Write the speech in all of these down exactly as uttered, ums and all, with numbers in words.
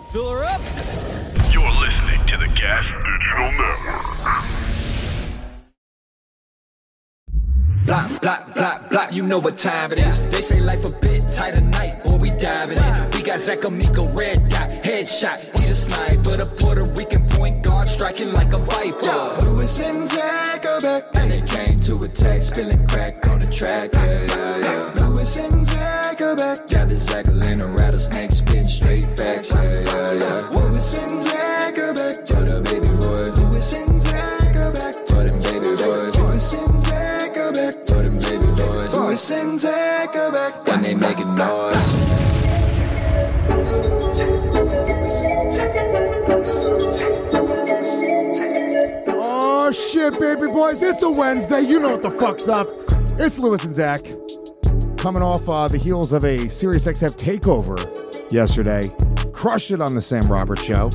Fill her up. You're listening to the Gas Digital Network. Block, block, block, block, you know what time it is. They say life a bit tight tonight, boy, we diving in. We got Zach Amico, red dot, headshot. He the sniper, the Puerto Rican point guard, striking like a viper. Lewis and Zach are back, and they came to attack, spilling crack on the track. Yeah, yeah, yeah. Lewis and Zach are back, got the Zachalina rattlesnake, spin straight facts. Yeah, yeah, yeah. Lewis and Zach are back, for the baby boy. Lewis and Zach are back, for them baby boys. Lewis and Zach are back, for them baby boys. Lewis and Zach are back, when they making noise. Oh shit, baby boys, it's a Wednesday. You know what the fuck's up. It's Lewis and Zach. Coming off uh, the heels of a SiriusXM takeover yesterday. Crushed it on the Sam Roberts show.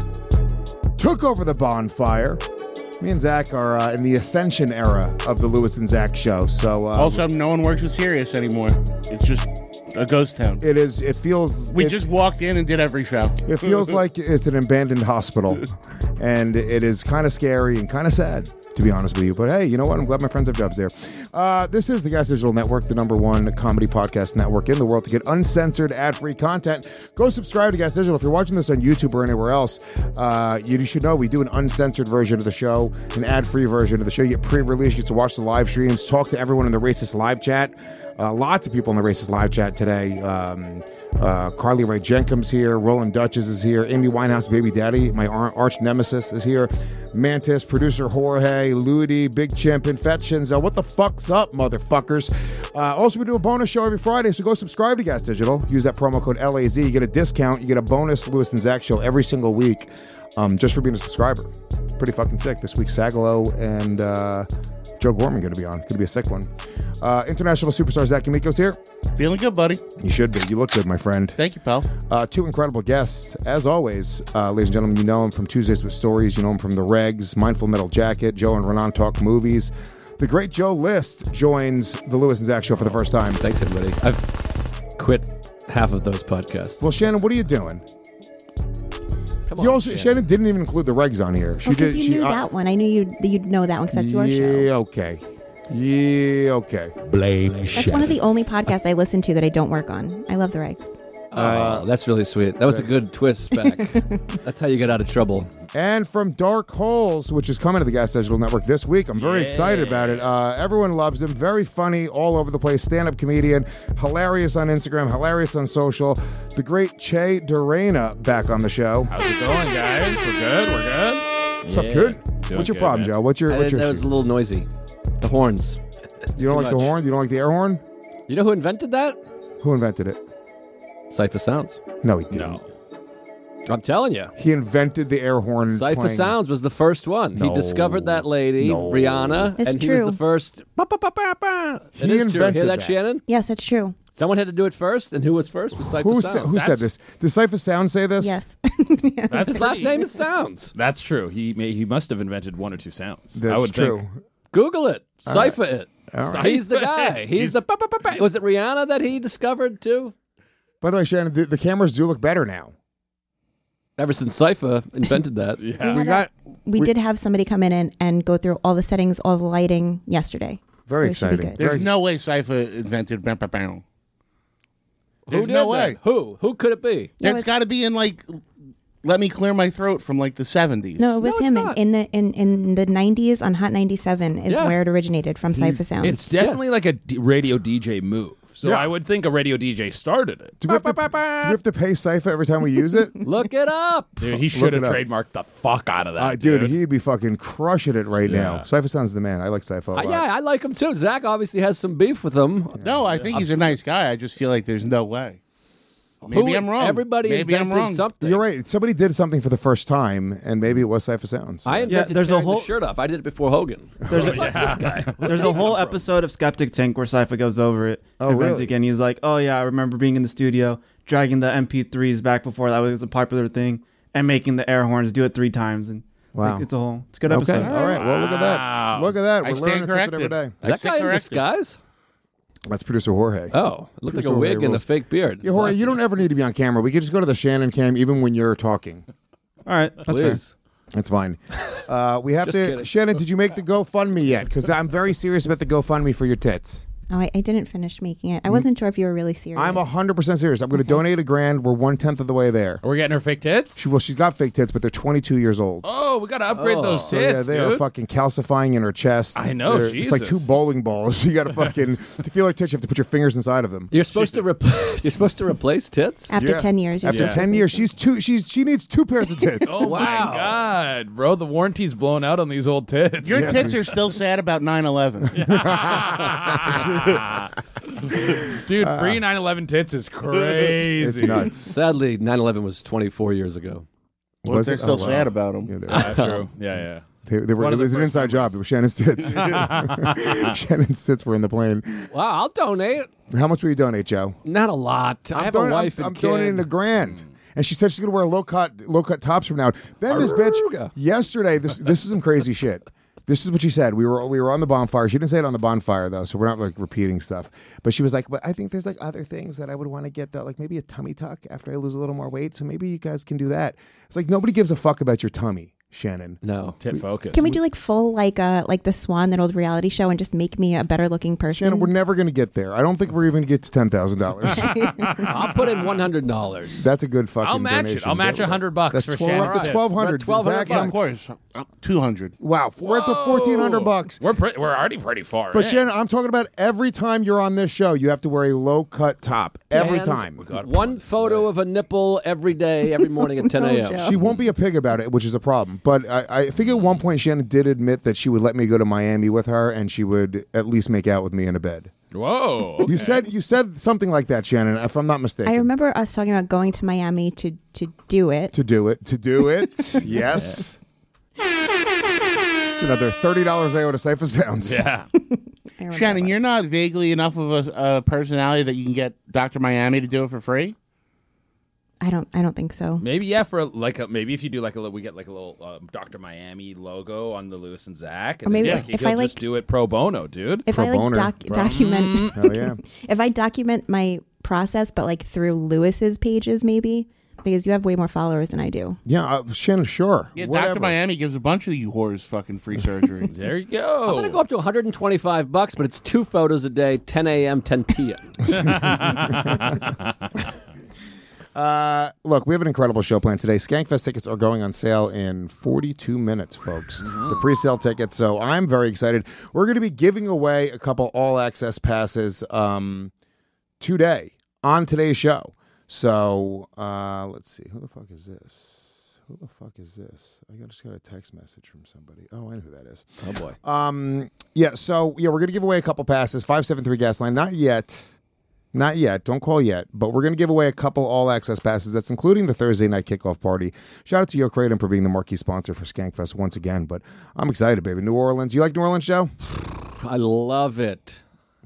Took over the bonfire. Me and Zach are uh, in the ascension era of the Lewis and Zach show. So uh, also, no one works with Sirius anymore. It's just a ghost town. It is. It feels. We it, just walked in and did every show. It feels like it's an abandoned hospital, and it is kind of scary and kind of sad, to be honest with you. But hey, you know what? I'm glad my friends have jobs there. Uh, this is the Gas Digital Network, the number one comedy podcast network in the world. To get uncensored, ad-free content, go subscribe to Gas Digital. If you're watching this on YouTube or anywhere else, uh, you should know we do an uncensored version of the show, an ad-free version of the show. You get pre-release, you get to watch the live streams, talk to everyone in the Racist live chat. Uh, lots of people in the Racist live chat today. Um, uh, Carly Rae Jepsen here. Roland Duchess is here. Amy Winehouse, baby daddy, my ar- arch nemesis, is here. Mantis, producer Jorge, Ludi, Big Chimp, Infections. Uh, what the fuck's up, motherfuckers? Uh, also, we do a bonus show every Friday, so go subscribe to Gas Digital. Use that promo code L A Z. You get a discount. You get a bonus Lewis and Zach show every single week um, just for being a subscriber. Pretty fucking sick. This week, Sagalo and uh, Joe Gorman going to be on. Going to be a sick one. Uh, international superstar Zach Amico's here. Feeling good, buddy. You should be. You look good, my friend. Thank you, pal. Uh, two incredible guests, as always. Uh, ladies and gentlemen, you know him from Tuesdays with Stories. You know him from The Regs, Mindful Metal Jacket, Joe and Renan Talk Movies. The great Joe List joins the Lewis and Zach show for the first time. Thanks, everybody. I've quit half of those podcasts. Well, Shannon, what are you doing? Come on, You also, Shannon. Shannon didn't even include the Regs on here. She Oh, 'cause did. you she, knew uh, that one. I knew you'd, you'd know that one because that's your yeah, show. okay. Yeah, okay. Blame That's one of the only podcasts I listen to that I don't work on. I love the Regs. Uh, that's really sweet. That was a good twist back. That's how you get out of trouble. And from Dark Holes, which is coming to the Gas Digital Network this week. I'm very Yeah. excited about it. Uh, everyone loves him. Very funny, all over the place. Stand-up comedian. Hilarious on Instagram. Hilarious on social. The great Che Durena back on the show. How's it going, guys? We're good. We're good. What's up, good? Doing What's your good, problem, man. Joe? What's your I what's did- your that was issue? a little noisy. The horns. You don't too like the much. horn? You don't like the air horn? You know who invented that? Who invented it? Cypher Sounds. No, he didn't. No. I'm telling you. He invented the air horn. Cypher playing- Sounds was the first one. No. He discovered that lady, No. Rihanna, It's and he was true. the first. Ba, ba, ba, ba, ba. It He is true. invented Hear that, that. Shannon? Yes, that's true. Someone had to do it first, and who was first was Cypher Who, Sounds. sa- who said this? Did Cypher Sound say this? Yes. That's His last pretty- name is Sounds. That's true. He may, he must have invented one or two sounds. I That's would true. Think. Google it. Cypher it. right. He's the guy. He's, He's- the. Ba, ba, ba, ba. Was it Rihanna that he discovered too? By the way, Shannon, the, the cameras do look better now. Ever since Cypher invented that. We, We had got a- we, we- did have somebody come in and, and go through all the settings, all the lighting yesterday. very So it should be exciting. good. There's Very- no way Cypher invented bam, bam, bam. Who There's did no that? way. Who? Who could it be? Yeah, That's it's- got to be in like Let Me Clear My Throat from like the seventies. No, it was No, it's him not. in the in, in the nineties on Hot ninety-seven is Yeah. where it originated from. Cypher Sounds. It's definitely like a d- radio D J move. So Yeah. I would think a radio D J started it. Do we, have to, do we have to pay Cypher every time we use it? Look it up. Dude, he should have it up. trademarked the fuck out of that, Uh, dude, dude. he'd be fucking crushing it right now. Yeah. Cypher Sound's the man. I like Cypher a Uh, lot. yeah, I like him too. Zach obviously has some beef with him. No, I think he's a nice guy. I just feel like there's no way. Maybe Who- I'm wrong. Everybody Maybe I'm invented wrong. something. You're right. Somebody did something for the first time, and maybe it was Cypher Sounds. I invented there's a tearing whole- the shirt off. I did it before Hogan. There's a, there's a whole episode of Skeptic Tank where Cypher goes over it. Oh, inventing really? And he's like, oh, yeah, I remember being in the studio, dragging the M P threes back before that was a popular thing, and making the air horns do it three times. And Wow. like, it's a whole, it's a good Okay. episode. All right. Well, look at that. Wow. Look at that. I We're stand learning something every corrected. day. Is I that stand guy in corrected. disguise? That's producer Jorge. Oh, it looked like Producer a Jorge wig and a rules. fake beard. Yeah, Jorge, you don't ever need to be on camera. We could just go to the Shannon cam even when you're talking. All right, that's fair. Please. That's fine. Uh, we have Just to. kidding. Shannon, did you make the GoFundMe yet? Because I'm very serious about the GoFundMe for your tits. Oh, I, I didn't finish making it. I wasn't sure if you were really serious. I'm one hundred percent serious. I'm going to donate a grand. We're one-tenth of the way there. Are we getting her fake tits? She, well, she's got fake tits, but they're twenty-two years old. Oh, we got to upgrade Oh. those So, yeah, tits, they dude. are fucking calcifying in her chest. I know, They're- It's like two Jesus. bowling balls. You got to fucking to feel her tits. You have to put your fingers inside of them. You're supposed to replace. You're supposed to replace tits. After Yeah. ten years. you're After supposed to ten replace years, them. she's two. She's she needs two pairs of tits. Oh Wow. my god, bro! The warranty's blown out on these old tits. Your tits are still sad about nine eleven. Dude, pre nine eleven tits is It's crazy. nuts. Sadly, nine eleven was twenty-four years ago. Well, Was they're it? still Oh, wow. sad about them. Yeah, they're- That's true. Yeah, yeah. They, they were, One it of the was an first inside job. It was Shannon's tits. Shannon's tits were in the plane. Wow, I'll donate. How much will you donate, Joe? Not a lot. I I'm have don- a wife I'm, and I'm kid. donating a grand. And she said she's gonna wear low cut low cut tops from now on. Then this bitch Aruga. yesterday. This this is some crazy shit. This is what she said. We were we were on the bonfire. She didn't say it on the bonfire though, so we're not like repeating stuff. But she was like, "But I think there's like other things that I would want to get though, like maybe a tummy tuck after I lose a little more weight. So maybe you guys can do that." It's like nobody gives a fuck about your tummy, Shannon. No. Tit focus. Can we do like full like uh like the Swan, that old reality show, and just make me a better looking person? Shannon, we're never gonna get there. I don't think we're even gonna get to ten thousand dollars. I'll put in one hundred dollars. That's a good fucking. I'll match donation. it. I'll match a hundred bucks That's for twelve, Shannon's up to tits. twelve hundred. We're at twelve hundred Zach, bucks. I'm- Of course, uh, two hundred. Wow, we're at the fourteen hundred bucks. We're pre- we're already pretty far. But in. Shannon, I'm talking about every time you're on this show, you have to wear a low cut top every And time. One photo of a nipple every day, every morning at ten a.m. She won't be a pig about it, which is a problem. But I, I think at one point Shannon did admit that she would let me go to Miami with her, and she would at least make out with me in a bed. Whoa. You said you said something like that, Shannon, if I'm not mistaken. I remember us talking about going to Miami to to do it. To do it, to do it, yes. It's another thirty dollars I owe to Cypher Sounds. Yeah. I remember Shannon, that. you're not vaguely enough of a, a personality that you can get Doctor Miami to do it for free? I don't. I don't think so. Maybe yeah, for like a, maybe if you do like a little, we get like a little uh, Doctor Miami logo on the Lewis and Zach, and Or maybe then if- Zach, if he'll I, just like- do it pro bono, dude. If Pro I like boner. doc- document, Hell yeah. if I document my process, but like through Lewis's pages, maybe because you have way more followers than I do. Yeah, uh, Shannon, sure. Yeah, Whatever. Doctor Miami gives a bunch of you whores fucking free surgery. There you I'm gonna go. go up to one hundred twenty-five bucks, but it's two photos a day, ten a.m., ten p.m. Uh, look, we have an incredible show planned today. Skankfest tickets are going on sale in forty-two minutes, folks. The pre-sale tickets. So I'm very excited. We're going to be giving away a couple all-access passes um, today on today's show. So uh, let's see. Who the fuck is this? Who the fuck is this? I just got a text message from somebody. Oh, I know who that is. Oh boy. Um, yeah, so yeah, we're gonna give away a couple passes. Five seven three gas line. Not yet, not yet. Don't call yet. But we're gonna give away a couple all access passes. That's including the Thursday night kickoff party. Shout out to Yo Kratom for being the marquee sponsor for Skankfest once again. But I'm excited, baby. New Orleans. You like New Orleans, Joe? I love it.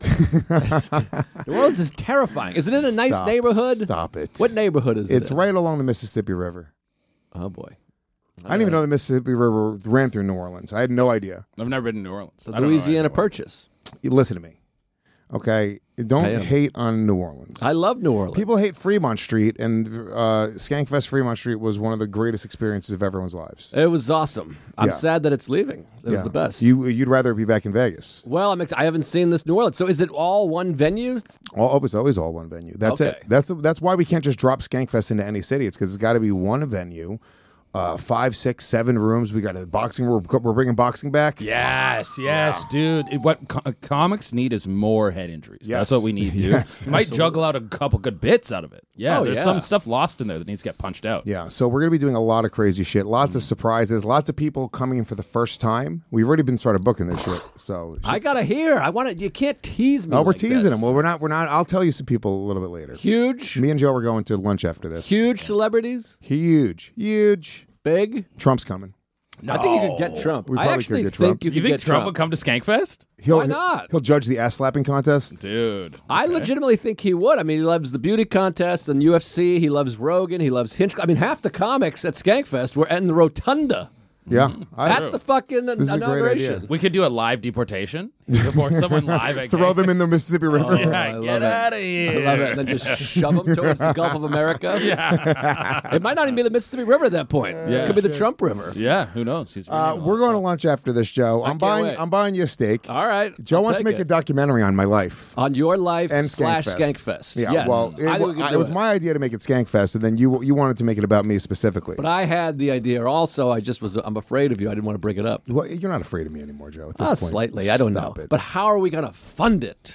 New Orleans is terrifying. Is it in a nice Stop. neighborhood? Stop it. What neighborhood is it? It's right along the Mississippi River. Oh boy. I didn't even know the Mississippi River ran through New Orleans. I had no idea. I've never been to New Orleans. The I don't know Louisiana anything. Purchase. You listen to me, okay? Don't I am. hate on New Orleans. I love New Orleans. People hate Fremont Street, and uh, Skankfest Fremont Street was one of the greatest experiences of everyone's lives. It was awesome. I'm Yeah. sad that it's leaving. It was Yeah. the best. You, you'd rather be back in Vegas. well, I'm ex- I haven't seen this New Orleans. So is it all one venue? All, oh, it's always all one venue. That's Okay. it. That's that's why we can't just drop Skankfest into any city. It's because it's got to be one venue, uh, five, six, seven rooms. We got a boxing room. We're bringing boxing back. Yes, yes, dude. It- what co- comics need is more head injuries. Yes. That's what we need, dude. Yes, Might juggle out a couple good bits out of it. Yeah, Oh, there's yeah. some stuff lost in there that needs to get punched out. Yeah, so we're going to be doing a lot of crazy shit. Lots of surprises. Lots of people coming in for the first time. We've already been started booking this shit. So I gotta hear. I want to. You can't tease me. oh, we're like teasing this. them. Well, we're not. We're not. I'll tell you some people a little bit later. Huge, Me and Joe are going to lunch after this. huge celebrities, Huge. Huge. big. Trump's coming. I think you could get Trump. We I probably actually could get think Trump. you You could think get Trump Trump. would come to Skankfest? He'll, Why not? He'll judge the ass slapping contest. Dude. I okay. legitimately think he would. I mean, he loves the beauty contest and U F C. He loves Rogan. He loves Hinch. I mean, half the comics at Skankfest were in the rotunda Yeah. I, at the fucking is a great inauguration. idea. We could do a live deportation. Or someone live at Throw them in the Mississippi River. Yeah, I love get it. out of I here. love it. And then just shove them towards the Gulf of America. Yeah. It might not even be the Mississippi River at that point. Yeah. It could be the Trump River. Yeah, who knows? He's Uh, reading all we're this going to stuff. lunch after this, Joe. I'm can't buying. wait. I'm buying you a steak. All right. Joe I'll wants to take make a it. documentary on my life. On your life And slash Skankfest. Skankfest. Yeah, Yes. well, it, I think wa- we can I- do it was my idea to make it Skankfest, and then you you wanted to make it about me specifically. But I had the idea also. I just was, I'm afraid of you. I didn't want to bring it up. well, you're not afraid of me anymore, Joe. At this Ah, point, slightly. I don't Stop know. It. But how are we going to fund it?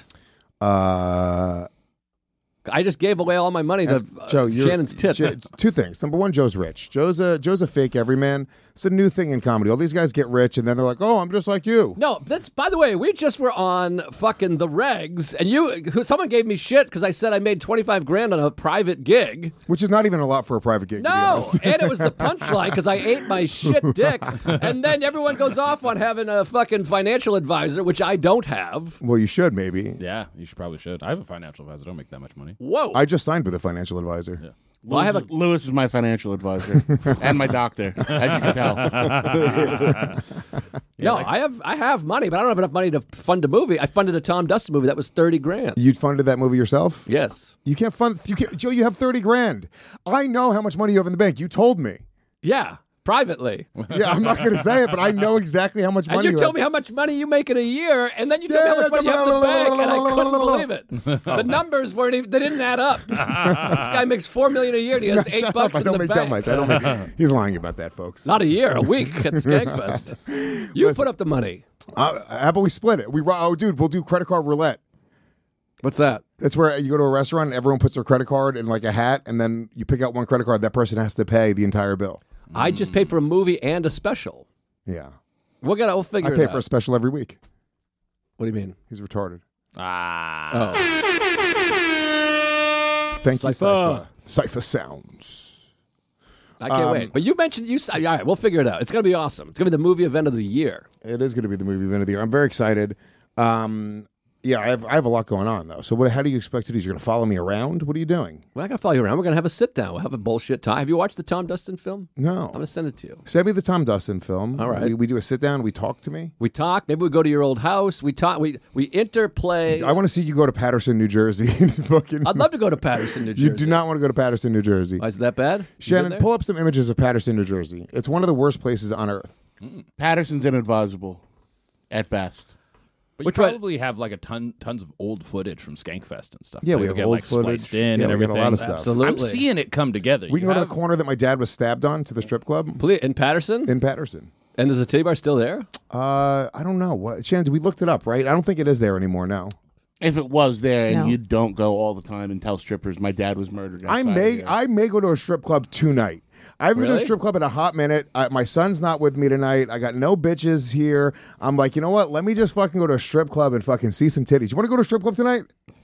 uh, I just gave away all my money to uh, Joe, you're, Shannon's tits. Jo- two things. Number one, Joe's rich. Joe's a Joe's a fake everyman. It's a new thing in comedy. All these guys get rich, and then they're like, "Oh, I'm just like you." No, that's, by the way, we just were on fucking the regs, and you, who- someone gave me shit because I said I made twenty-five grand on a private gig. Which is not even a lot for a private gig. to be No, honest. and it was the punchline because I ate my shit dick, and then everyone goes off on having a fucking financial advisor, which I don't have. Well, you should maybe. Yeah, you should probably should. I have a financial advisor. I don't make that much money. Whoa. I just signed with a financial advisor. Yeah. Well, I have a Lewis is my financial advisor and my doctor, as you can tell. no. I have I have money, but I don't have enough money to fund a movie. I funded a Tom Dustin movie that was thirty grand. You funded that movie yourself? Yes. You can't fund. You can't, Joe, you have thirty grand. I know how much money you have in the bank. You told me. Yeah. Privately. Yeah, I'm not going to say it, but I know exactly how much And money you you told have. me how much money you make in a year, and then you told me how much money you have in the bank, and I couldn't believe it. The numbers weren't even, they didn't add up. This guy makes four million a year, and he has eight Shut bucks up, I in don't the make bank. that much. I don't make. He's lying about that, folks. Not a year, a week at Skankfest. You put up the money. Uh, how about we split it? We oh, dude, we'll do credit card roulette. What's that? That's where you go to a restaurant and everyone puts their credit card in like a hat, and then you pick out one credit card. That person has to pay the entire bill. I just paid for a movie and a special. Yeah, We'll get. We'll figure I it pay out. for a special every week. What do you mean? He's retarded. Ah. Oh, Thank you, Cypher. Cypher. Cypher Sounds. I can't Um, wait. But you mentioned you. All right, we'll figure it out. It's gonna be awesome. It's gonna be the movie event of the year. It is going to be the movie event of the year. I'm very excited. Um, yeah, I have I have a lot going on though. So what? How do you expect to do? You're going to follow me around? What are you doing? We're not gonna follow you around. We're gonna have a sit down. We'll have a bullshit time. Have you watched the Tom Dustin film? No. I'm gonna send it to you. Send me the Tom Dustin film. All right. We, we do a sit down. We talk to me. We talk. Maybe we go to your old house. We talk. We we interplay. I want to see you go to Patterson, New Jersey. and fucking. I'd love to go to Patterson, New Jersey. You do not want to go to Patterson, New Jersey. Why is that bad? You been Shannon, there? pull up some images of Patterson, New Jersey. It's one of the worst places on earth. Patterson's inadvisable at best. But Which you one- probably have like a ton, tons of old footage from Skankfest and stuff. Yeah, that we you'll have get, old like, footage. spliced in Yeah, and we got a everything. lot of stuff. Absolutely. I'm seeing it come together. We can You go to have- the corner that my dad was stabbed on to the strip club Please, in Patterson. in Patterson. And is the titty bar still there? Uh, I don't know. What Shannon, we looked it up, right? I don't think it is there anymore. No. If it was there and No. you don't go all the time and tell strippers my dad was murdered. I outside of may here. I may go to a strip club tonight. I haven't been to a Really? strip club in a hot minute. I, my son's not with me tonight. I got no bitches here. I'm like, you know what? Let me just fucking go to a strip club and fucking see some titties. You want to go to a strip club tonight?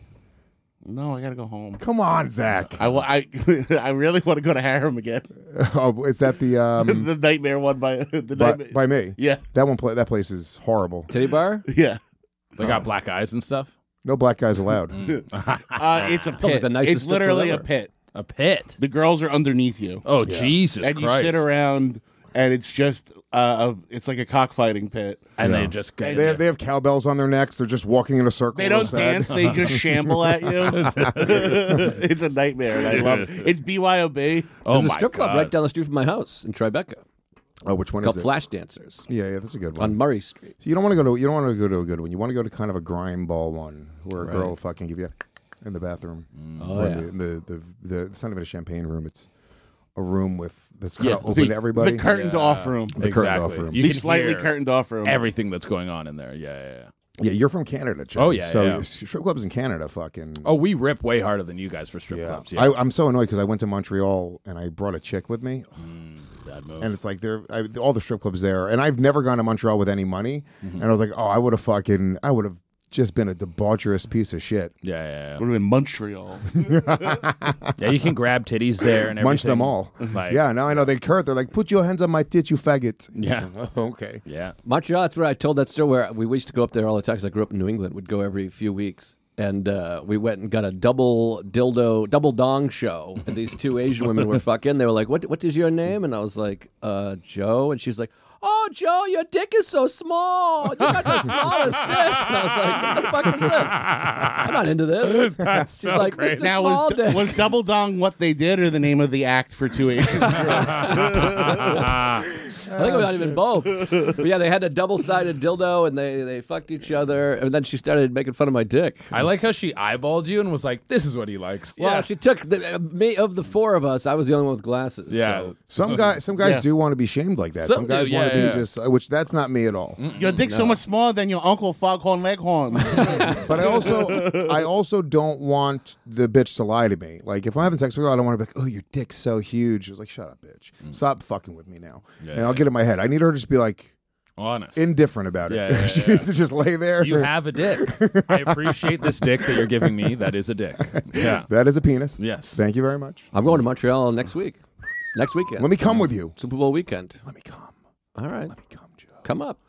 No, I gotta go home. Come on, Zach. I, wa- I, I really want to go to Harem again. Oh, is that the um the nightmare one by the by, nightmare. by me? Yeah, That one pla- that place is horrible. Titty bar? yeah. They got black eyes and stuff. No black guys allowed. Uh, it's a pit. like the nicest it's strip club literally a ever. pit. A pit. The girls are underneath you, Oh Jesus and you Christ! sit around, and it's just uh, a, it's like a cockfighting pit. and Yeah. they just get They have, they have cowbells on their necks. They're just walking in a circle. They real don't sad. dance; they just shamble at you. It's a nightmare, and I love it. It's B Y O B. oh There's a my strip club God. right down the street from my house in Tribeca Oh, which one is called it? Flash Dancers Yeah, yeah, that's a good one. on Murray Street. So you don't want to go to you don't want to go to a good one. You want to go to kind of a grime ball one where a girl will fucking give you in the bathroom. Oh, Or yeah. the, the, the the it's not even a champagne room. It's a room with that's kind Yeah, of open the, to everybody. The curtained off room. The curtained Exactly. off room. You the can slightly hear curtained off room. everything that's going on in there. Yeah, yeah, yeah. Yeah, you're from Canada, Chuck. Oh, yeah, So yeah. strip clubs in Canada, fucking. Oh, we rip way harder than you guys for strip yeah. clubs. Yeah, I, I'm so annoyed because I went to Montreal and I brought a chick with me, bad move. and it's like they're I, all the strip clubs there, and I've never gone to Montreal with any money, Mm-hmm. and I was like, oh, I would have fucking, I would have just been a debaucherous piece of shit. yeah, yeah, We're in Montreal. yeah. Yeah, you can grab titties there and everything. Munch them all. Like, Yeah, now I know they curse. They're like, put your hands on my tit, you faggot. yeah, Okay. yeah. Montreal, that's where I told that story where we used to go up there all the time because I grew up in New England. We'd go every few weeks. And uh, we went and got a double dildo, double dong show. And these two Asian women were fucking. They were like, what What is your name? And I was like, uh, Joe. And she's like, "Oh, Joe, your dick is so small. You got the smallest dick." And I was like, "What the fuck is this? I'm not into this." That's She's so like, great. "Mister Now, Small was, Dick." was Double Dong what they did, or the name of the act for two Asian girls? I think it might have been both. But yeah, they had a double-sided dildo, and they, they fucked each other, and then she started making fun of my dick. I like how she eyeballed you and was like, "This is what he likes." Well, yeah. she took the, uh, me of the four of us. I was the only one with glasses. Yeah. So. Some guys, some guys Yeah. do want to be shamed like that. Some, Some guys do, want to yeah, be yeah. just, uh, which that's not me at all. Your dick's so much smaller than your Uncle Foghorn Leghorn. But I also, I also don't want the bitch to lie to me. Like if I'm having sex with her, I don't want to be like, "Oh, your dick's so huge." I was like, "Shut up, bitch. Stop fucking with me now." Yeah, and I'll yeah. get in my head. I need her to just be like Honest. indifferent about it. Yeah, yeah, She yeah. needs to just lay there. You have a dick. I appreciate this dick that you're giving me. That is a dick. Yeah. That is a penis. Yes. Thank you very much. I'm going to Montreal next week. Next weekend. Let me come with you. Super Bowl weekend. Let me come. All right. Let me come, Joe. Come up.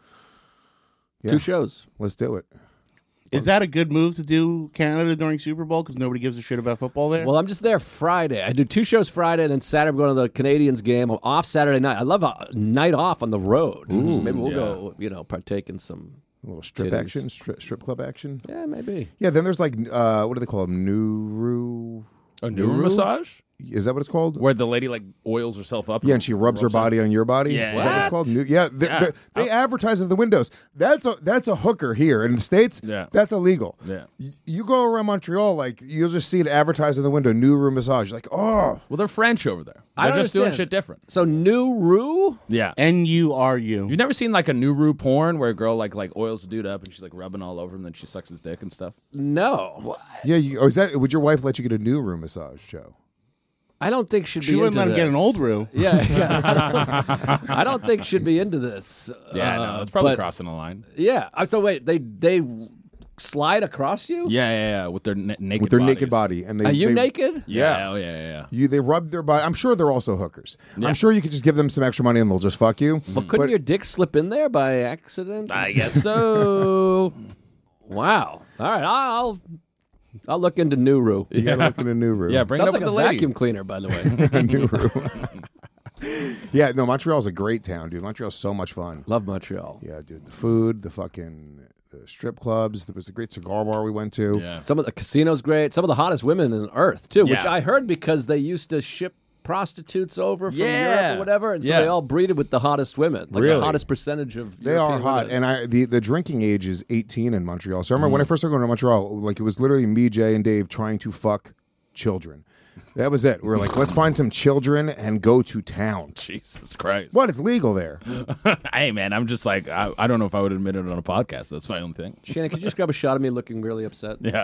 Yeah. Two shows. Let's do it. Is that a good move to do Canada during Super Bowl? Because nobody gives a shit about football there? Well, I'm just there Friday. I do two shows Friday, and then Saturday I'm going to the Canadians game. I'm off Saturday night. I love a night off on the road. So maybe we'll yeah. go, you know, partake in some. A little strip Titties. action, strip, strip club action. Yeah, maybe. Yeah, then there's like, uh, what do they call them? Nuru. A new massage Is that what it's called? where the lady like oils herself up. Yeah, and she rubs her body on your body. Yeah. Is that what it's What? called? New, yeah, they, Yeah. they- they advertise in the windows. That's a that's a hooker here in the States. Yeah. That's illegal. Yeah. Y- You go around Montreal, like you'll just see it advertised in the window, new room massage. You're like, oh, Well, they're French over there. I They're don't just doing understand. shit different. So New Rue? Yeah. N U R U. You've never seen like a Nuru porn where a girl like like oils the dude up and she's like rubbing all over him, then she sucks his dick and stuff. No. yeah. You, oh, is that? Would your wife let you get a new room massage, Joe? I don't think should She be wouldn't into let him get this. an old Rue. Yeah, yeah. I, don't, I don't think should be into this. Yeah, Uh, no, that's probably but- crossing the line. Yeah. Uh, So wait, they they slide across you? Yeah, yeah, yeah. With their na- naked With their bodies. naked body, and they Are you they, naked? Yeah, Yeah. oh, yeah, yeah, yeah. You they rub their body. I'm sure they're also hookers. I'm sure you could just give them some extra money and they'll just fuck you. But couldn't your dick slip in there by accident? I guess so. Wow. All right, I'll I'll look into Nuru. You gotta look in a new room. Yeah, bring Sounds it up like a with the lady. vacuum cleaner, by the way. a new room. Yeah, no, Montreal's a great town, dude. Montreal's so much fun. Love Montreal. Yeah, dude. The food, the fucking the strip clubs. There was a great cigar bar we went to. Yeah. Some of the casinos great. Some of the hottest women on earth too, which Yeah. I heard because they used to ship prostitutes over from Yeah. Europe or whatever, and so Yeah. they all breeded with the hottest women, like Really? the hottest percentage of. They European are hot, women. and I the, the drinking age is eighteen in Montreal. So I remember when I first started going to Montreal, like it was literally me, Jay, and Dave trying to fuck children. That was it. We were like, let's find some children and go to town. Jesus Christ. What? It's legal there. Hey, man, I'm just like, I, I don't know if I would admit it on a podcast. That's my own thing. Shannon, could you just grab a shot of me looking really upset? Yeah.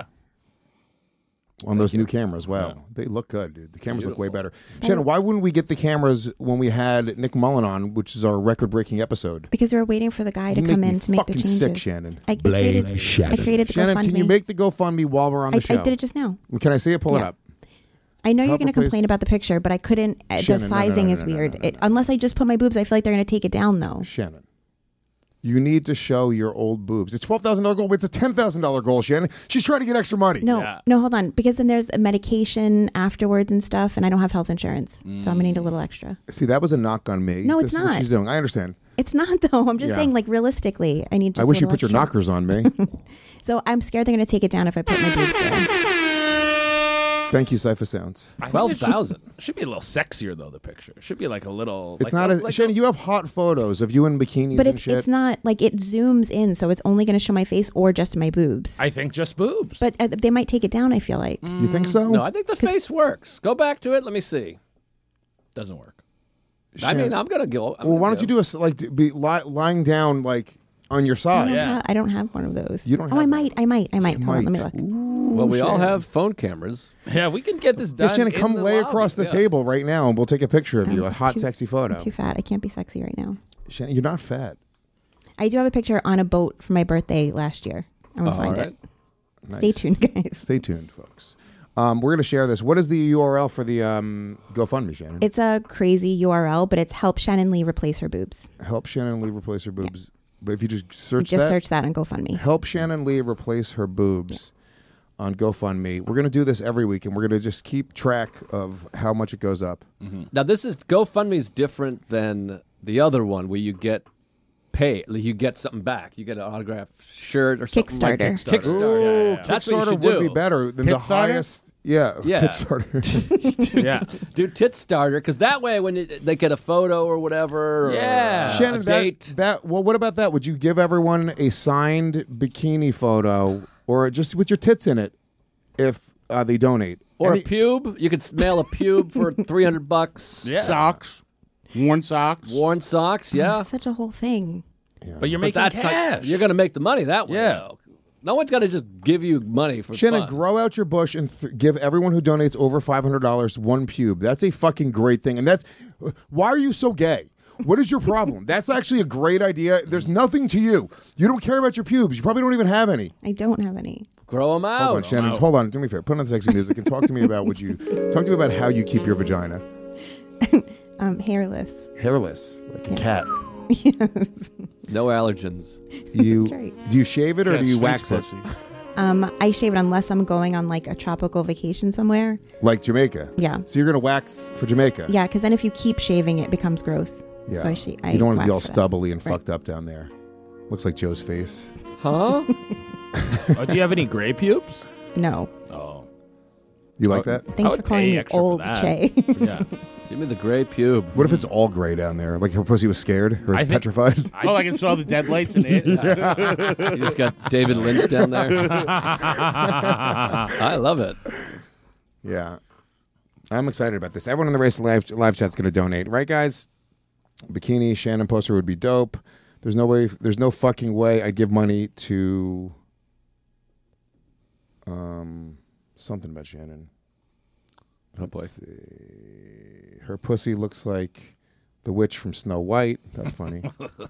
On those new cameras. Wow. They look good, dude. The cameras look way better. Shannon, why wouldn't we get the cameras when we had Nick Mullen on, which is our record breaking episode? Because we were waiting for the guy to You come make in me to make the fucking changes. sick, Shannon. I, I created, I created the Shannon, GoFundMe. can you make the GoFundMe while we're on the I, show? I did it just now. Can I see it? Pull it Yeah. up. I know you're Help going her, to complain please. about the picture, but I couldn't. uh, Shannon, the no, no, no, sizing no, is no, no, weird. no, no, It, no. unless I just put my boobs, I feel like they're going to take it down, though. Shannon, you need to show your old boobs. It's twelve thousand dollars goal, but it's a ten thousand dollars goal, Shannon. She's trying to get extra money. No, Yeah. no, hold on. Because then there's a medication afterwards and stuff, and I don't have health insurance, so I'm going to need a little extra. See, that was a knock on me. No, This it's is what not. she's doing. I understand. It's not, though. I'm just Yeah. saying, like, realistically, I need just I a wish you little put your extra. knockers on me. So I'm scared they're going to take it down if I put my boobs there. Thank you, Cypher Sounds. Twelve thousand. Should be a little sexier though. The picture it should be like a little. It's like not a, a, like Shannon. a- You have hot photos of you in bikinis But and it's shit. it's not, like, it zooms in, so it's only going to show my face or just my boobs. I think just boobs. But uh, they might take it down, I feel like. You think so? No, I think the face works. Go back to it. Let me see. doesn't work. I mean, I'm gonna go. I'm Well, why gonna don't you go. do a s- like to be li- lying down like on your I side? don't, Yeah. have, I don't have one of those. You don't Oh, have I one. might. I might. I might. You Hold on, let me might. look. Well, we all have phone cameras. Yeah, we can get this Yeah, done. Shannon, in come the lay lobby. across the yeah. table right now, and we'll take a picture of you, a I'm hot, too- sexy photo. I'm too fat. I can't be sexy right now. Shannon, you're not fat. I do have a picture on a boat for my birthday last year. I'm gonna Oh, find all it. right. Stay Nice. tuned, guys. Stay tuned, folks. Um, we're going to share this. What is the U R L for the um, GoFundMe, Shannon? It's a crazy U R L, but it's help Shannon Lee replace her boobs. Help Shannon Lee replace her boobs. But if you just search Just that, search that on GoFundMe. help Shannon Lee replace her boobs on GoFundMe. We're going to do this every week, and we're going to just keep track of how much it goes up. Now, this is GoFundMe is different than the other one where you get pay. Like, you get something back. You get an autographed shirt or something like Kickstarter. Kickstarter. Ooh, Yeah, yeah, yeah. That's what you Kickstarter should would do. be better than the Kickstarter? highest. Yeah, Yeah. Kickstarter. Yeah. Do Titstarter, because that way when you, they get a photo or whatever, Yeah. or, uh, Shannon, a that, date. that well, what about that? Would you give everyone a signed bikini photo, or just with your tits in it, if uh, they donate? Or Any- a pube. You could mail a pube for three hundred bucks. Yeah. Socks, worn socks. Worn socks, yeah. Such a whole thing. But you're But making that's cash. like, you're going to make the money that way. Yeah. though. No one's going to just give you money for Shannon, fun. grow out your bush and th- give everyone who donates over five hundred dollars one pube. That's a fucking great thing. And that's why are you so gay? What is your problem? That's actually a great idea. There's nothing to you. You don't care about your pubes. You probably don't even have any. I don't have any. Grow them out. Hold on, Shannon. Hold on. Do me a favor. Put on sexy music and talk to me about what you talk to me about how you keep your vagina Um, hairless. hairless, like a cat. Yes. No allergens. You That's right. do you shave it or Yeah, do you sweet wax it? pussy. Um, I shave it unless I'm going on like a tropical vacation somewhere. Like Jamaica. Yeah. So you're gonna wax for Jamaica. Yeah, because then if you keep shaving, it becomes gross. Yeah. So I, sh- I you don't want to be wax all for that. stubbly and Right. fucked up down there. Looks like Joe's face. Huh? Oh, do you have any gray pubes? No. Oh. You like that? Thanks would for calling pay me extra for old, that. Che. Yeah. Give me the gray pube. What if it's all gray down there? Like her pussy was scared or I is think- petrified? Oh, I can saw the deadlights in it. You just got David Lynch down there. I love it. Yeah. I'm excited about this. Everyone in the race live live chat's going to donate, right, guys? Bikini Shannon poster would be dope. There's no way. There's no fucking way I'd give money to um something about Shannon. Oh boy. Let's see. Her pussy looks like the witch from Snow White. That's funny.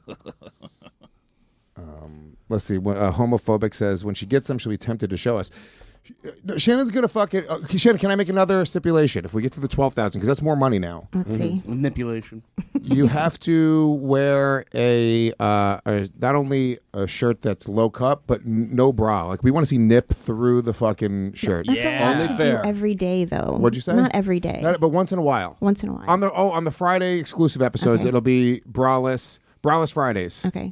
um, let's see. When, uh, homophobic says when she gets them, she'll be tempted to show us. No, Shannon's gonna fuck it. Uh, Shannon, can I make another stipulation? If we get to the twelve thousand, because that's more money now. Let's see. Manipulation. You have to wear a, uh, a not only a shirt that's low cut, but n- no bra. Like we want to see nip through the fucking shirt. That's Yeah. a lot Only to fair. do every day, though. What'd you say? Not every day. Not- but once in a while. Once in a while. On the oh on the Friday exclusive episodes, Okay. it'll be braless braless Fridays. okay.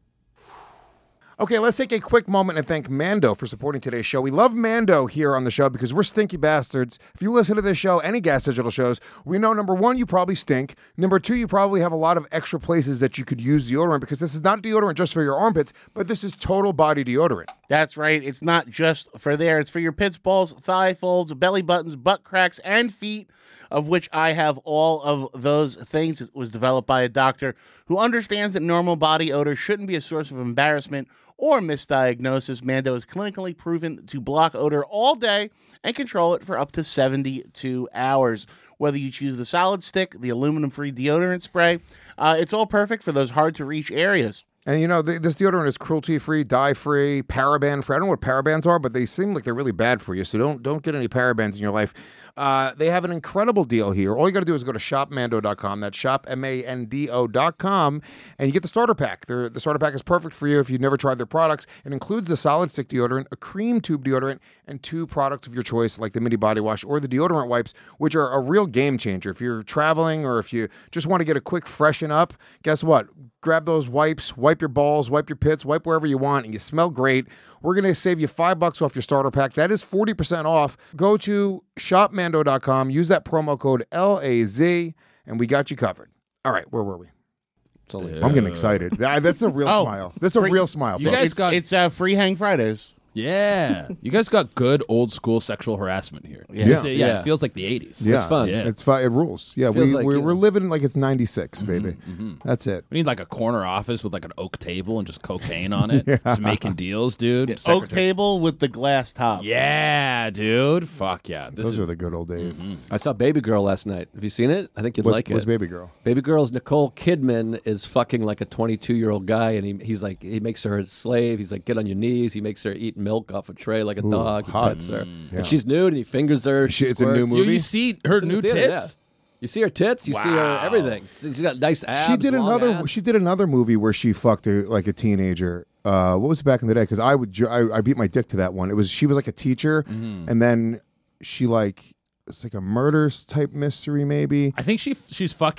Okay, let's take a quick moment and thank Mando for supporting today's show. We love Mando here on the show because we're stinky bastards. If you listen to this show, any Gas Digital shows, we know number one, you probably stink. Number two, you probably have a lot of extra places that you could use deodorant because this is not deodorant just for your armpits, but this is total body deodorant. That's right. It's not just for there. It's for your pits, balls, thigh folds, belly buttons, butt cracks, and feet, of which I have all of those things. It was developed by a doctor who understands that normal body odor shouldn't be a source of embarrassment or misdiagnosis. Mando is clinically proven to block odor all day and control it for up to seventy-two hours. Whether you choose the solid stick, the aluminum-free deodorant spray, uh, it's all perfect for those hard-to-reach areas. And you know, th- this deodorant is cruelty-free, dye-free, paraben-free. I don't know what parabens are, but they seem like they're really bad for you. So don't don't get any parabens in your life. Uh, they have an incredible deal here. All you got to do is go to shop mando dot com. That's shop M A N D O dot com, and you get the starter pack. They're, the starter pack is perfect for you if you've never tried their products. It includes the solid stick deodorant, a cream tube deodorant, and two products of your choice like the mini body wash or the deodorant wipes, which are a real game changer. If you're traveling or if you just want to get a quick freshen up, guess what? Grab those wipes, wipe your balls, wipe your pits, wipe wherever you want, and you smell great. We're going to save you five bucks off your starter pack. That is forty percent off. Go to shop mando dot com, use that promo code L A Z, and we got you covered. All right, where were we? It's only I'm getting excited. That- That's a real Oh, smile. That's a free- real smile. You folks. guys It's, got it's uh, free hang Fridays. yeah. You guys got good old school sexual harassment here. Yeah. It's- yeah, Yeah. It feels like the eighties. yeah, it's fun. Yeah. It's fun. It rules. Yeah, Feels we, like, we're, you we're know. living like it's ninety-six, baby. That's it. We need like a corner office with like an oak table and just cocaine on it. Just making deals, dude. Oak Secretary- table with the glass top. Yeah, dude. Fuck yeah. This Those is were the good old days. I saw Baby Girl last night. Have you seen it? I think you'd What's, like what's it. Baby Girl? Baby Girl's Nicole Kidman is fucking like a twenty-two-year-old guy, and he, he's like, he makes her a slave. He's like, get on your knees. He makes her eat milk off a tray like a dog. He hot. pets her. Yeah. And she's nude, and he fingers her. She- it's a new squirts. movie? You, you see her It's in the new theater, tits? yeah. You see her tits. You see her Wow. everything. She's got nice abs. She did long another. ass. She did another movie where she fucked a, like a teenager. Uh, what was it back in the day? Because I would, ju- I, I beat my dick to that one. It was she was like a teacher, and then she like it's like a murder type mystery maybe. I think she she's fucking the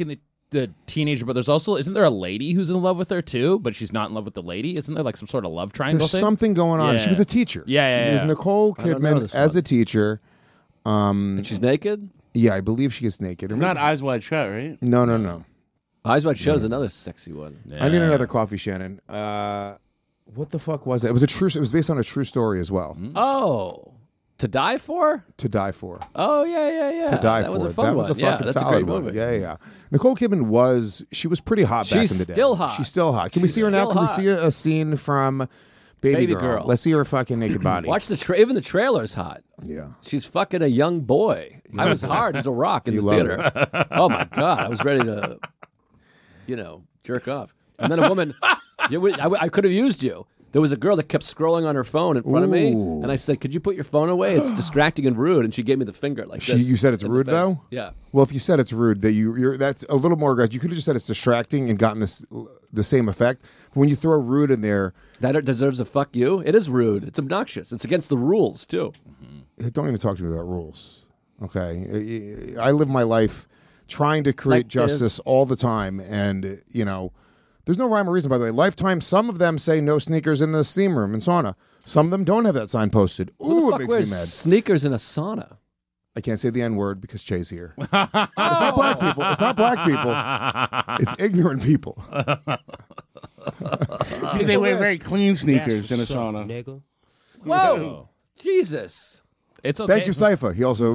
the teenager, but there's also isn't there a lady who's in love with her too, but she's not in love with the lady? Isn't there like some sort of love triangle There's thing? something going on. Yeah. She was a teacher. Yeah, yeah, It was yeah. Nicole I don't know Kidman this as one. a teacher. And she's naked? Yeah, I believe she gets naked. Not Eyes Wide Shut, right? No, no, no. Eyes Wide Shut is another sexy one. I need another coffee, Shannon. Uh, what the fuck was it? It was a true. It was based on a true story as well. Oh. To Die For? To Die For. Oh, yeah, yeah, yeah. To Die that For. was a fun that one. was a yeah, fucking that's a solid great one. movie. Yeah, yeah, yeah. Nicole Kidman was. She was pretty hot back She's in the day. still hot. She's still hot. Can we She's see her now? still Can we hot. see a, a scene from Baby, Baby Girl? Girl. Let's see her fucking naked body. Watch the tra- even the trailer's hot. Yeah. She's fucking a young boy. I was hard as a rock in You the love theater. Oh my god, I was ready to, you know, jerk off. And then a woman, you, would- I, w- I could have used you. There was a girl that kept scrolling on her phone in front of me, Ooh. and I said, "Could you put your phone away? It's distracting and rude." And she gave me the finger like She- this. you said it's in the rude, face. though? Yeah. Well, if you said it's rude, that you you're that's a little more aggressive. You could have just said it's distracting and gotten this the same effect. But when you throw rude in there, That deserves a fuck you. It is rude. It's obnoxious. It's against the rules too. don't even talk to me about rules. Okay, I live my life trying to create Like justice this. all the time, and you know, there's no rhyme or reason. By the way, Lifetime. Some of them say no sneakers in the steam room and sauna. Some of them don't have that sign posted. Who Ooh, the it fuck makes wears me mad. sneakers in a sauna? I can't say the N word because Chay's here. It's not black people. It's not black people. It's ignorant people. They wear very clean sneakers in a sauna. Nigga. Whoa, Jesus. It's okay. Thank you, Cypher. He also.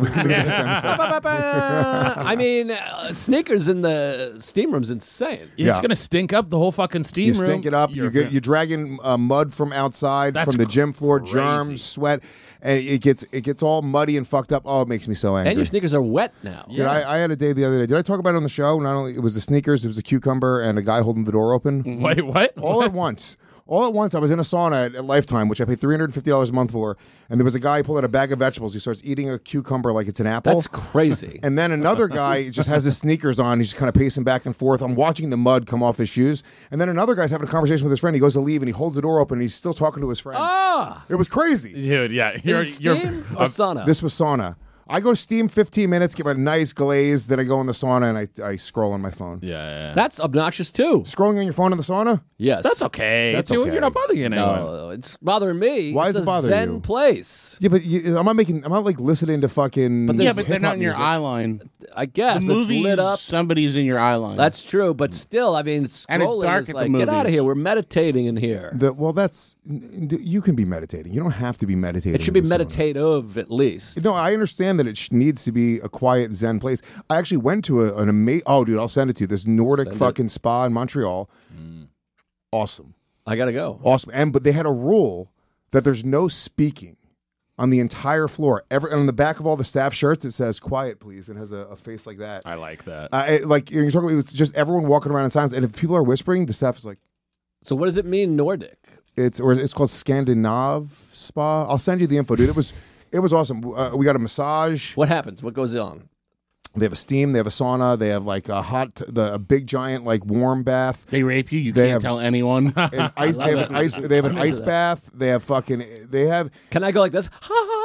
I mean, uh, sneakers in the steam room's insane. It's Yeah. gonna stink up the whole fucking steam You room. stink it up. You You're get gonna- you're dragging uh, mud from outside That's from the gym floor, crazy. germs, sweat, and it gets it gets all muddy and fucked up. Oh, it makes me so angry. And your sneakers are wet now. Dude, I, I had a day the other day. Did I talk about it on the show? Not only it was the sneakers, it was a cucumber and a guy holding the door open. Wait, what? All at once. All at once, I was in a sauna at, at Lifetime, which I paid three hundred fifty dollars a month for, and there was a guy who pulled out a bag of vegetables. He starts eating a cucumber like it's an apple. That's crazy. And then another guy just has his sneakers on. He's just kind of pacing back and forth. I'm watching the mud come off his shoes. And then another guy's having a conversation with his friend. He goes to leave and he holds the door open and he's still talking to his friend. Ah, It was crazy. Dude, yeah. You're, is it you're, steam or sauna? This was sauna. I go steam fifteen minutes, get my nice glaze, then I go in the sauna and I, I scroll on my phone. yeah, yeah. That's obnoxious too. Scrolling on your phone in the sauna? Yes, That's okay. That's It's- okay. You're not bothering anyone. No, it's bothering me. Why it's does it a bother Zen you? place. Yeah, but you, I'm not making. I'm not like listening to fucking. But Yeah, there's- but they're hip-hop not in your music. eye line. I guess The but it's movies, lit up. somebody's in your eye line. That's true, but still, I mean, scrolling And it's dark is at the like, get out of movies. here. We're meditating in here. The, well, that's you can be meditating. You don't have to be meditating. It should be in the sauna. meditative at least. No, I understand that it sh- needs to be a quiet Zen place. I actually went to a, an amazing. Oh, dude, I'll send it to you. This Nordic Send it. fucking spa in Montreal. Awesome, I gotta go. awesome. And but they had a rule that there's no speaking on the entire floor. Every and on the back of all the staff shirts, it says "quiet, please," and has a, a face like that. I like that. Uh, it- like you're talking about, it's just everyone walking around in silence. And if people are whispering, the staff is like, So what does it mean, Nordic? it's or it's called Scandinav Spa. I'll send you the info, dude. It was it was awesome. Uh, we got a massage. What happens? What goes on? They have a steam. They have a sauna. They have like a hot, the a big giant like warm bath. They rape you. You They can't have- tell anyone. And ice. They have an ice. They have an ice bath. They have fucking. They have Can I go like this?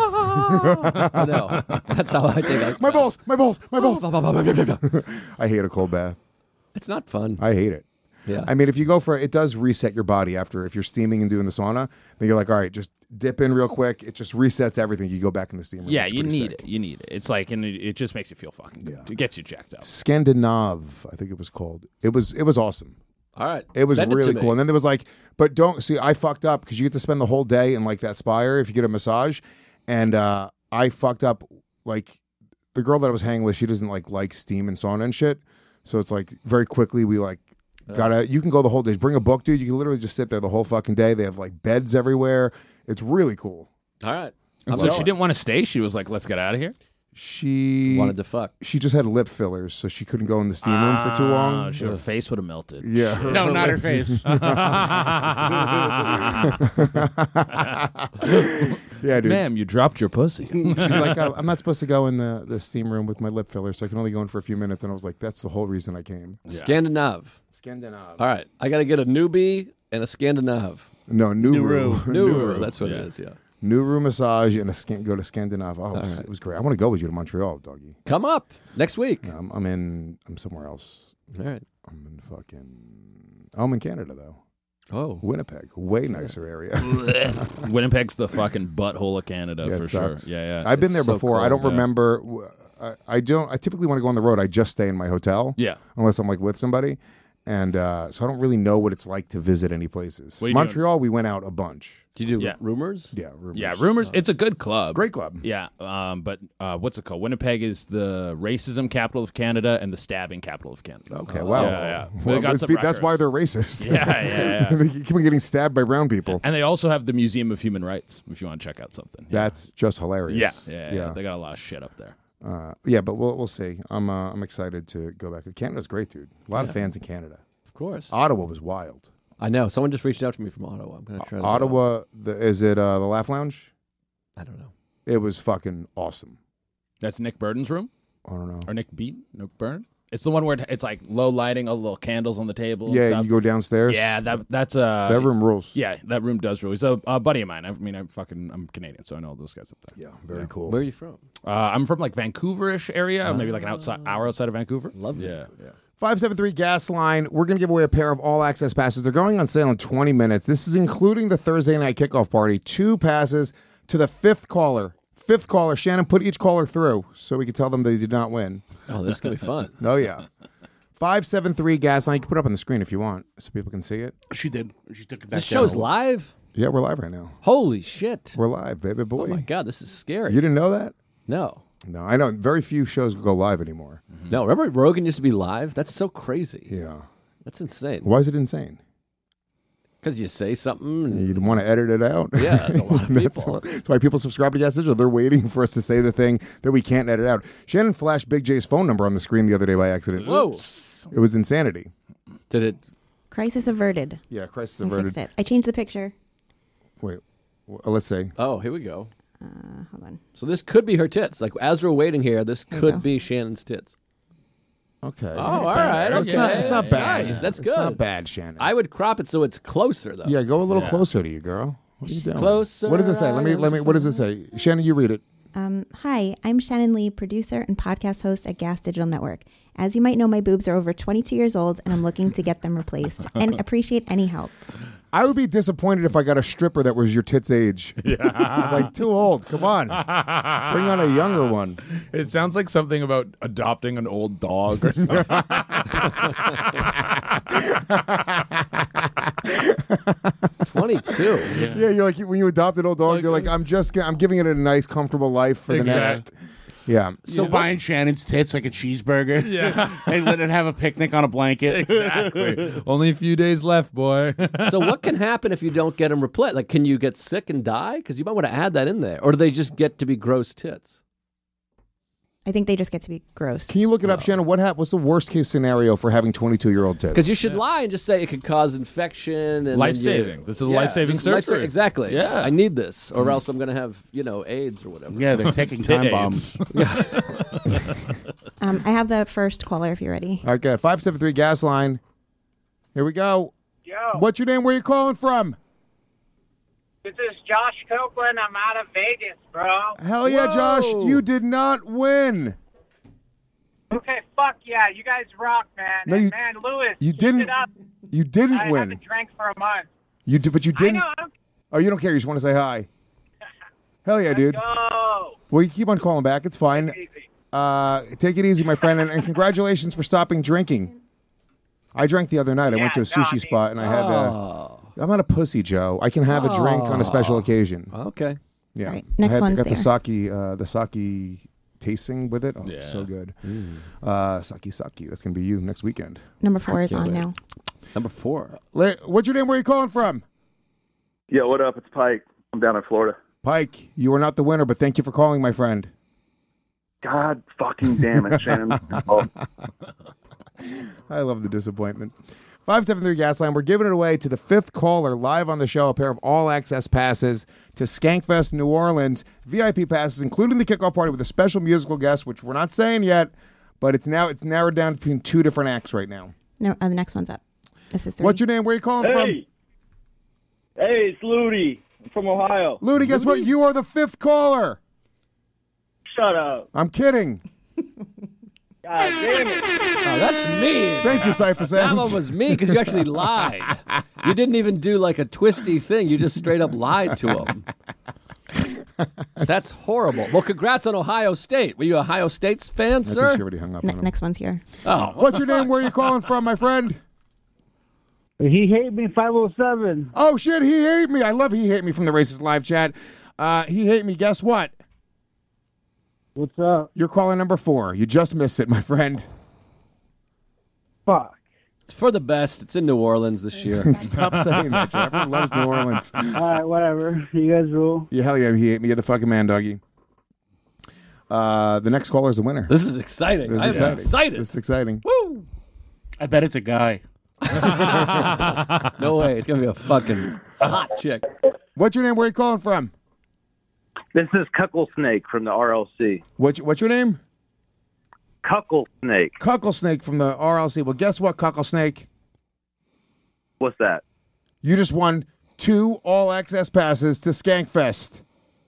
No, that's how I think. ice my bath. balls. My balls. My balls. I hate a cold bath. It's not fun. I hate it. Yeah. I mean, if you go for it does reset your body after if you're steaming and doing the sauna. Then you're like, all right, just dip in real quick. It just resets everything. You go back in the steam room. yeah, It's you pretty need sick. it. You need it. It's like, and it, it just makes you feel fucking good. It gets you jacked up. Scandinav, I think it was called. It was it was awesome. All right. It was Send really to me. cool. And then there was like, but don't see, I fucked up because you get to spend the whole day in like that spire if you get a massage. And uh, I fucked up. Like the girl that I was hanging with, she doesn't like like steam and sauna and shit. So it's like very quickly we like gotta. You can go the whole day. Bring a book, dude. You can literally just sit there the whole fucking day. They have like beds everywhere. It's really cool. All right. And I'm so she going. didn't want to stay. She was like, let's get out of here. She wanted to fuck. She just had lip fillers, so she couldn't go in the steam room for too Oh, long. she- her face would have melted. Yeah. No, not her face. Yeah, dude. Ma'am, you dropped your pussy. She's like, "Oh, I'm not supposed to go in the, the steam room with my lip filler, so I can only go in for a few minutes. And I was like, that's the whole reason I came. Scandinav. Scandinav. All right. I got to get a newbie and a Scandinav. No, Nuru. Nuru. That's what it is, yeah. Nuru massage and a scan- go to Scandinav. Oh, it was, right. it was great. I want to go with you to Montreal, doggy. Come up next week. Yeah, I'm, I'm in. I'm somewhere else. All right. I'm in fucking. I'm in Canada though. Oh, Winnipeg, way nicer area. Winnipeg's the fucking butthole of Canada Yeah, it for sucks. sure. Yeah, yeah. I've been It's there so before. I cold, don't yeah. remember. I, I don't. I typically want to go on the road. I just stay in my hotel. Yeah. Unless I'm like with somebody, and uh, so I don't really know what it's like to visit any places. What are you Montreal, we went out a bunch. Did you do Yeah. rumors? Yeah, rumors. Yeah, rumors. It's a good club. Great club. Yeah, um, but uh, what's it called? Winnipeg is the racism capital of Canada and the stabbing capital of Canada. Okay, wow. Yeah, yeah. Well, They got that's, some be- that's why records. they're racist. Yeah, yeah, yeah. they keep on getting stabbed by brown people. And they also have the Museum of Human Rights. If you want to check out something. Yeah. That's just hilarious. yeah, yeah, yeah, They got a lot of shit up there. Uh, yeah, but we'll we'll see. I'm uh, I'm excited to go back. Canada's great, dude. A lot of fans in Canada. Of course. Ottawa was wild. I know. Someone just reached out to me from Ottawa. I'm gonna try. To go. Ottawa, the, is it uh, the Laugh Lounge? I don't know. It was fucking awesome. That's Nick Burden's room, I don't know. or Nick Beaton, Nick Burden. It's the one where it's like low lighting, all the little candles on the table. and Yeah, stuff. you go downstairs. Yeah, that that's uh, that room rules. Yeah, that room does rule. He's a, a buddy of mine. I mean, I'm fucking, I'm Canadian, so I know all those guys up there. Yeah, very cool. Where are you from? Uh, I'm from like Vancouver-ish area, maybe like an outside hour outside of Vancouver. Love yeah, yeah. five seven three Gas Line. We're going to give away a pair of all access passes. They're going on sale in twenty minutes. This is including the Thursday night kickoff party. Two passes to the fifth caller. Fifth caller. Shannon, put each caller through so we can tell them they did not win. Oh, this is gonna be fun. Oh, yeah. five seven three Gas Line. You can put it up on the screen if you want so people can see it. She did. She took it back This show's down. live. Yeah, we're live right now. Holy shit! We're live, baby boy. Oh my god, this is scary. You didn't know that? No, No, I know. Very few shows go live anymore. no. Remember Rogan used to be live? That's so crazy. Yeah. That's insane. Why is it insane? Because you say something. And, You want to edit it out? yeah, that's a lot of That's, people. that's why people subscribe to Gas Digital. They're waiting for us to say the thing that we can't edit out. Shannon flashed Big J's phone number on the screen the other day by accident. Whoa! It was insanity. Did it? Crisis averted. Yeah, crisis I averted. fixed it. I changed the picture. Wait, well, let's see. Oh, here we go. Uh, hold on. So this could be her tits. Like as we're waiting here, this you could go. be Shannon's tits. Okay. Oh, all right. It's Okay. not, it's not bad. Nice. That's It's good. not bad, Shannon. I would crop it so it's closer though. yeah, go a little closer to you, girl. What are you doing? Closer, What does it say? Let me. Let me. What does it say? Shannon, you read it. Um, hi, I'm Shannon Lee, producer and podcast host at Gas Digital Network. As you might know, my boobs are over twenty-two years old, and I'm looking to get them replaced and appreciate any help. I would be disappointed if I got a stripper that was your tits age. Yeah. Like, too old. Come on. Bring on a younger one. It sounds like something about adopting an old dog or something. twenty-two. Yeah, you're like, when you adopt an old dog, Like, you're like, I'm just, gonna, I'm giving it a nice, comfortable life for the next. Exact- Yeah. So buying Shannon's tits like a cheeseburger. Yeah. And let it have a picnic on a blanket. Exactly. Only a few days left, boy. So what can happen if you don't get them replaced? Like, can you get sick and die? Because you might want to add that in there, or do they just get to be gross tits? I think they just get to be gross. Can you look it up, Shannon? What hap- What's the worst case scenario for having twenty-two year old tits? Because you should lie and just say it could cause infection and Life then saving. you- This is a Yeah, life-saving this is life sa- surgery. Exactly. Yeah. I need this, or else I'm going to have you know AIDS or whatever. Yeah, they're taking time Tit bombs. Um, I have the first caller if you're ready. All right, good. five seven three Gas Line. Here we go. Yo, What's your name? Where you calling from? this is Josh Copeland. I'm out of Vegas, bro. Hell yeah, Whoa. Josh. You did not win. Okay, fuck yeah. You guys rock, man. No, And you- man, Lewis, you keep didn't it up. You didn't I win. haven't drank for a month. You did, but you I didn't. know. I don't Oh, you don't care. You just want to say hi. Hell yeah, dude. go. Well, you keep on calling back. It's fine. Easy. Uh, take it easy, my friend, and, and congratulations for stopping drinking. I drank the other night. I went to a Yeah, no, I sushi mean- spot, and I had. Uh, Oh. I'm not a pussy, Joe. I can have a drink on a special occasion. Okay. Yeah. All right, next I had, one's got the there. sake, uh, the sake tasting with it. Oh, it's so good. Uh, sake sake. That's gonna be you next weekend. Number four is on now. Number four. Le- What's your name? Where are you calling from? Yo, what up? It's Pike. I'm down in Florida. Pike. You are not the winner, but thank you for calling, my friend. God fucking damn it, Shannon. Oh, I love the disappointment. five seven three Gasline. We're giving it away to the fifth caller live on the show. A pair of all-access passes to Skankfest New Orleans. V I P passes, including the kickoff party with a special musical guest, which we're not saying yet, but it's now it's narrowed down between two different acts right now. No, uh, the next one's up. This is three. What's your name? Where are you calling Hey, hey, it's Ludi from Ohio. from? Ludi, guess what? You are the fifth caller. Shut up. I'm kidding. God damn it. Oh, that's mean. Thank you, Cypher That Sands. one was mean because you actually lied. You didn't even do like a twisty thing. You just straight up lied to him. That's horrible. Well, congrats on Ohio State. Were you a Ohio State's fan, I sir? think she already hung up Ne- on him. next one's here. Oh, What's your name? Where are you calling from, my friend? He hate me five oh seven. Oh, shit, he hate me. I love he hate me from the Racist Live chat. Uh, he hate me. Guess what? What's up? You're calling number four. You just missed it, my friend. Fuck. it's for the best. It's in New Orleans this year. Stop saying that, Jeff. Everyone loves New Orleans. All right, whatever. You guys rule. Yeah, hell yeah, he hate me. You're the fucking man, doggy. Uh, the next caller is the winner. This is exciting. This is I'm exciting. excited. This is exciting. Woo! I bet it's a guy. No way. It's going to be a fucking hot chick. What's your name? Where are you calling from? This is Cuckle Snake from the R L C. What, what's your name? Cuckle Snake. Cuckle Snake from the R L C. Well, guess what, Cuckle Snake? What's that? You just won two all access passes to Skankfest.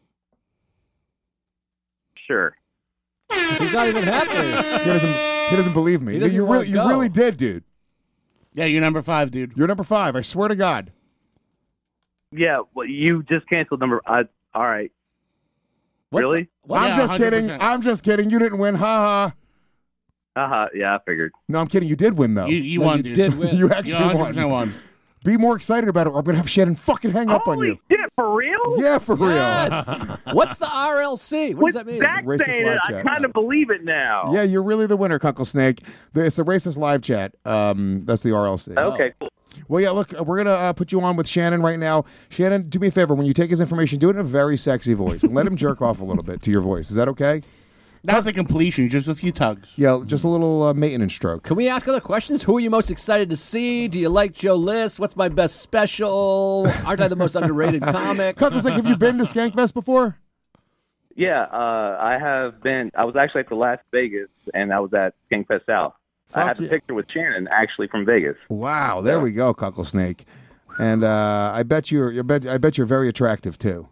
Sure. He's not even happy. He doesn't, he doesn't believe me. He doesn't you wanna really, you go. really did, dude. Yeah, you're number five, dude. You're number five. I swear to God. Yeah, well, you just canceled number. I, all right. What's Really? What? I'm Yeah, just one hundred kidding. percent. I'm just kidding. You didn't win. Ha ha. Uh huh. Yeah, I figured. No, I'm kidding. You did win, though. You, you No, won, you dude. did win. You You actually one hundred percent won. won. Be more excited about it, or I'm going to have Shannon fucking hang up on Holy you. shit, for real? Yeah, for real. Yes. What's the R L C? What With does that mean? Zach Racist saying live it, I chat. kind of believe it now. Yeah, you're really the winner, Cuckle Snake. It's the Racist Live chat. Um, that's the R L C. Okay, cool. Well, yeah, look, we're going to uh, put you on with Shannon right now. Shannon, do me a favor. When you take his information, do it in a very sexy voice. And let him jerk off a little bit to your voice. Is that okay? Not the completion, just a few tugs. Yeah, just a little uh, maintenance stroke. Can we ask other questions? Who are you most excited to see? Do you like Joe List? What's my best special? Aren't I the most underrated comic? Cuckle's like, have you been to Skankfest before? Yeah, uh, I have been. I was actually at the Las Vegas, and I was at Skankfest South. Fuck I have yeah. a picture with Shannon, actually from Vegas. Wow, there we go, Cuckle Snake. And uh, I bet you're, you bet, I bet you're very attractive too.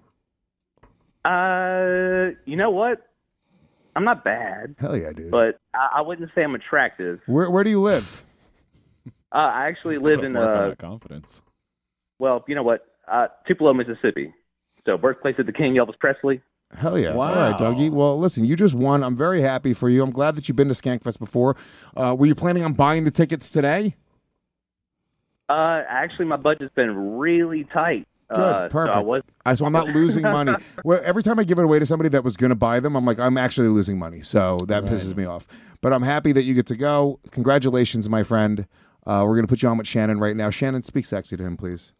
Uh, you know what? I'm not bad, Hell yeah, dude. but I, I wouldn't say I'm attractive. Where where do you live? Uh, I actually live in Work on uh, that confidence. well, you know what? Uh, Tupelo, Mississippi. So birthplace of the King, Elvis Presley. Hell yeah. Wow. All right, Dougie. Well, listen, you just won. I'm very happy for you. I'm glad that you've been to Skankfest before. Uh, were you planning on buying the tickets today? Uh, actually, my budget's been really tight. Good, uh, perfect. So I was. I, so I'm not losing money. Well, every time I give it away to somebody that was going to buy them, I'm like, I'm actually losing money. So that pisses me off. But I'm happy that you get to go. Congratulations, my friend. Uh, we're going to put you on with Shannon right now. Shannon, speak sexy to him, please.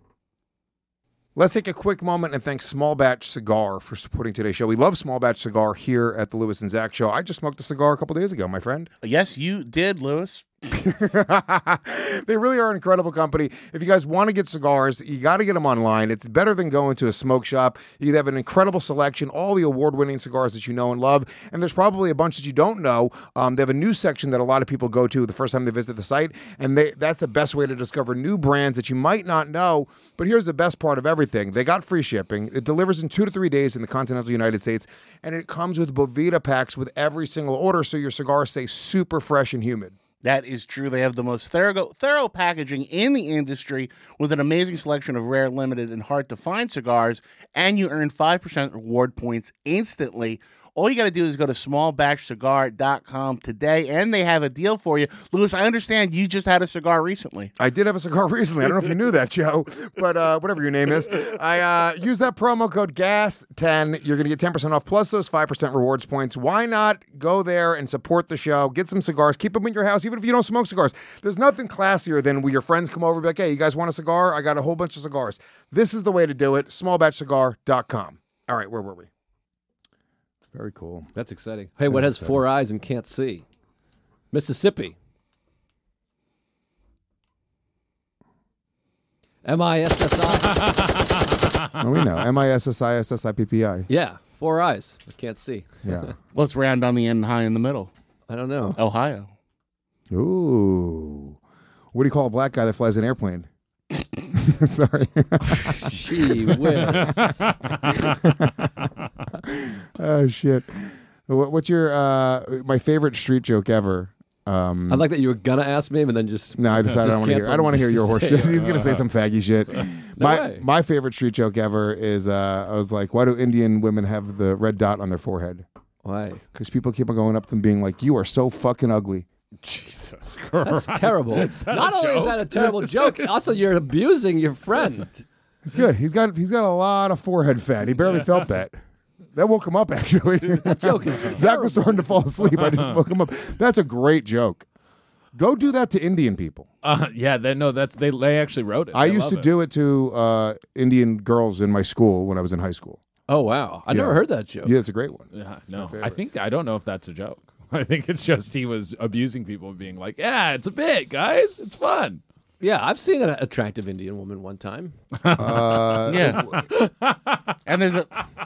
Let's take a quick moment and thank Small Batch Cigar for supporting today's show. We love Small Batch Cigar here at the Lewis and Zach Show. I just smoked a cigar a couple days ago, my friend. Yes, you did, Lewis. They really are an incredible company. If you guys want to get cigars, you got to get them online. It's better than going to a smoke shop. You have an incredible selection, all the award-winning cigars that you know and love, and there's probably a bunch that you don't know. Um, they have a news section that a lot of people go to the first time they visit the site, and they, that's the best way to discover new brands that you might not know. But here's the best part of everything. They got free shipping. It delivers in two to three days in the continental United States, and it comes with Bovita packs with every single order, so your cigars stay super fresh and humid. That is true. They have the most thorough, thorough packaging in the industry with an amazing selection of rare, limited, and hard-to-find cigars, and you earn five percent reward points instantly. All you got to do is go to small batch cigar dot com today, and they have a deal for you. Lewis, I understand you just had a cigar recently. I did have a cigar recently. I don't know if you knew that, Joe, but uh, whatever your name is. I uh, use that promo code G A S ten. You're going to get ten percent off plus those five percent rewards points. Why not go there and support the show? Get some cigars. Keep them in your house, even if you don't smoke cigars. There's nothing classier than when your friends come over and be like, hey, you guys want a cigar? I got a whole bunch of cigars. This is the way to do it. small batch cigar dot com. All right, where were we? Very cool. That's exciting. Hey, what has four eyes and can't see? Mississippi. M I S S I. Oh, we know. M I S S I S S I P P I. Yeah, four eyes. I can't see. Yeah. Well, it's round on the end and high in the middle. I don't know. Ohio. Ooh. What do you call a black guy that flies an airplane? Sorry. Gee whiz. Oh, shit. What- What's your uh, my favorite street joke ever? Um, I like that you were gonna ask me, but then just no, I decided I just don't want to hear. I don't want to hear your horse shit. He's gonna say some faggy shit. my way. my favorite street joke ever is uh, I was like, why do Indian women have the red dot on their forehead? Why? Because people keep on going up to them being like, you are so fucking ugly. Jesus Christ. That's terrible. that Not a only is joke? that a terrible joke, also you're abusing your friend. It's good. He's got he's got a lot of forehead fat. He barely felt that. That woke him up, actually. That joke is Zach was starting to fall asleep. I just woke him up. That's a great joke. Go do that to Indian people. Uh, yeah, they, no, that's they. They actually wrote it. I They used love to it. do it to uh, Indian girls in my school when I was in high school. Oh wow, I Yeah. never heard that joke. Yeah, it's a great one. Yeah, It's my no, favorite. I think I don't know if that's a joke. I think it's just he was abusing people and being like, "Yeah, it's a bit, guys. It's fun." Yeah, I've seen an attractive Indian woman one time. Uh, Yeah. And there's a.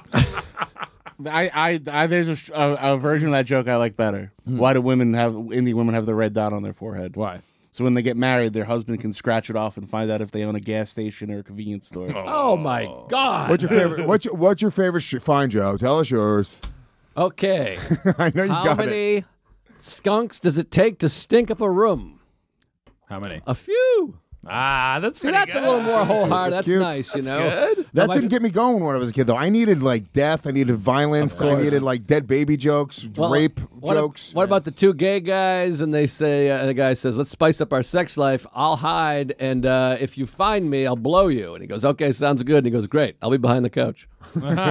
I, I, I there's a, a, a version of that joke I like better. Why do women have Indian women have the red dot on their forehead? Why? So when they get married, their husband can scratch it off and find out if they own a gas station or a convenience store. Oh my God! What's your favorite? What's your, what's your favorite? Sh- Fine, Joe. Tell us yours. Okay, I know you how got many it. skunks does it take to stink up a room? How many? A few. Ah, that's See, pretty that's good. a little more wholehearted. That's That's, cute. nice, you know. good. That my- didn't get me going when I was a kid, though. I needed like death. I needed violence. I course. needed like dead baby jokes, Well, rape what, jokes. What about the two gay guys? And they say, uh, the guy says, "Let's spice up our sex life. I'll hide, and uh, if you find me, I'll blow you." And he goes, "Okay, sounds good." And he goes, "Great, I'll be behind the couch." What's your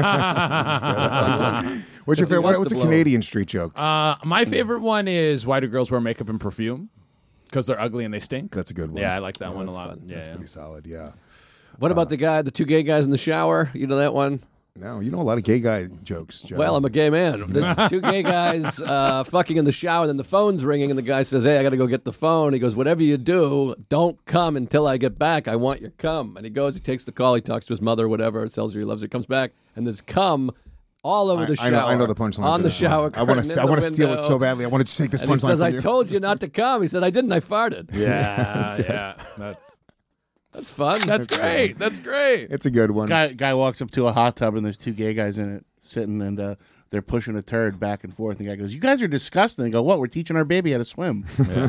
Because he favorite? wants What's to a blow. Canadian street joke? Uh, my favorite one is why do girls wear makeup and perfume? Because they're ugly and they stink. That's a good one. Yeah, I like that Oh, one a that's lot. fun. Yeah, That's yeah. pretty solid. Yeah. What about the guy, the two gay guys in the shower? You know that one? No, you know a lot of gay guy jokes, Joe. Well, I'm a gay man. There's two gay guys uh, fucking in the shower, and then the phone's ringing, and the guy says, "Hey, I got to go get the phone." He goes, "Whatever you do, don't come until I get back. I want your cum." And he goes, he takes the call, he talks to his mother, whatever, tells her he loves her, comes back, and there's cum all over I, the shower. I know, I know the punchline. On for the this one. shower. I want curtain to. I in want the to steal it window. so badly. I want to take this And he punchline says, from "I you. told you not to come." He said, "I didn't. I farted." Yeah, yeah. That's That's fun. that's great. That's great. It's a good one. Guy guy walks up to a hot tub and there's two gay guys in it sitting and uh, they're pushing a turd back and forth. And the guy goes, "You guys are disgusting." They go, "What? We're teaching our baby how to swim."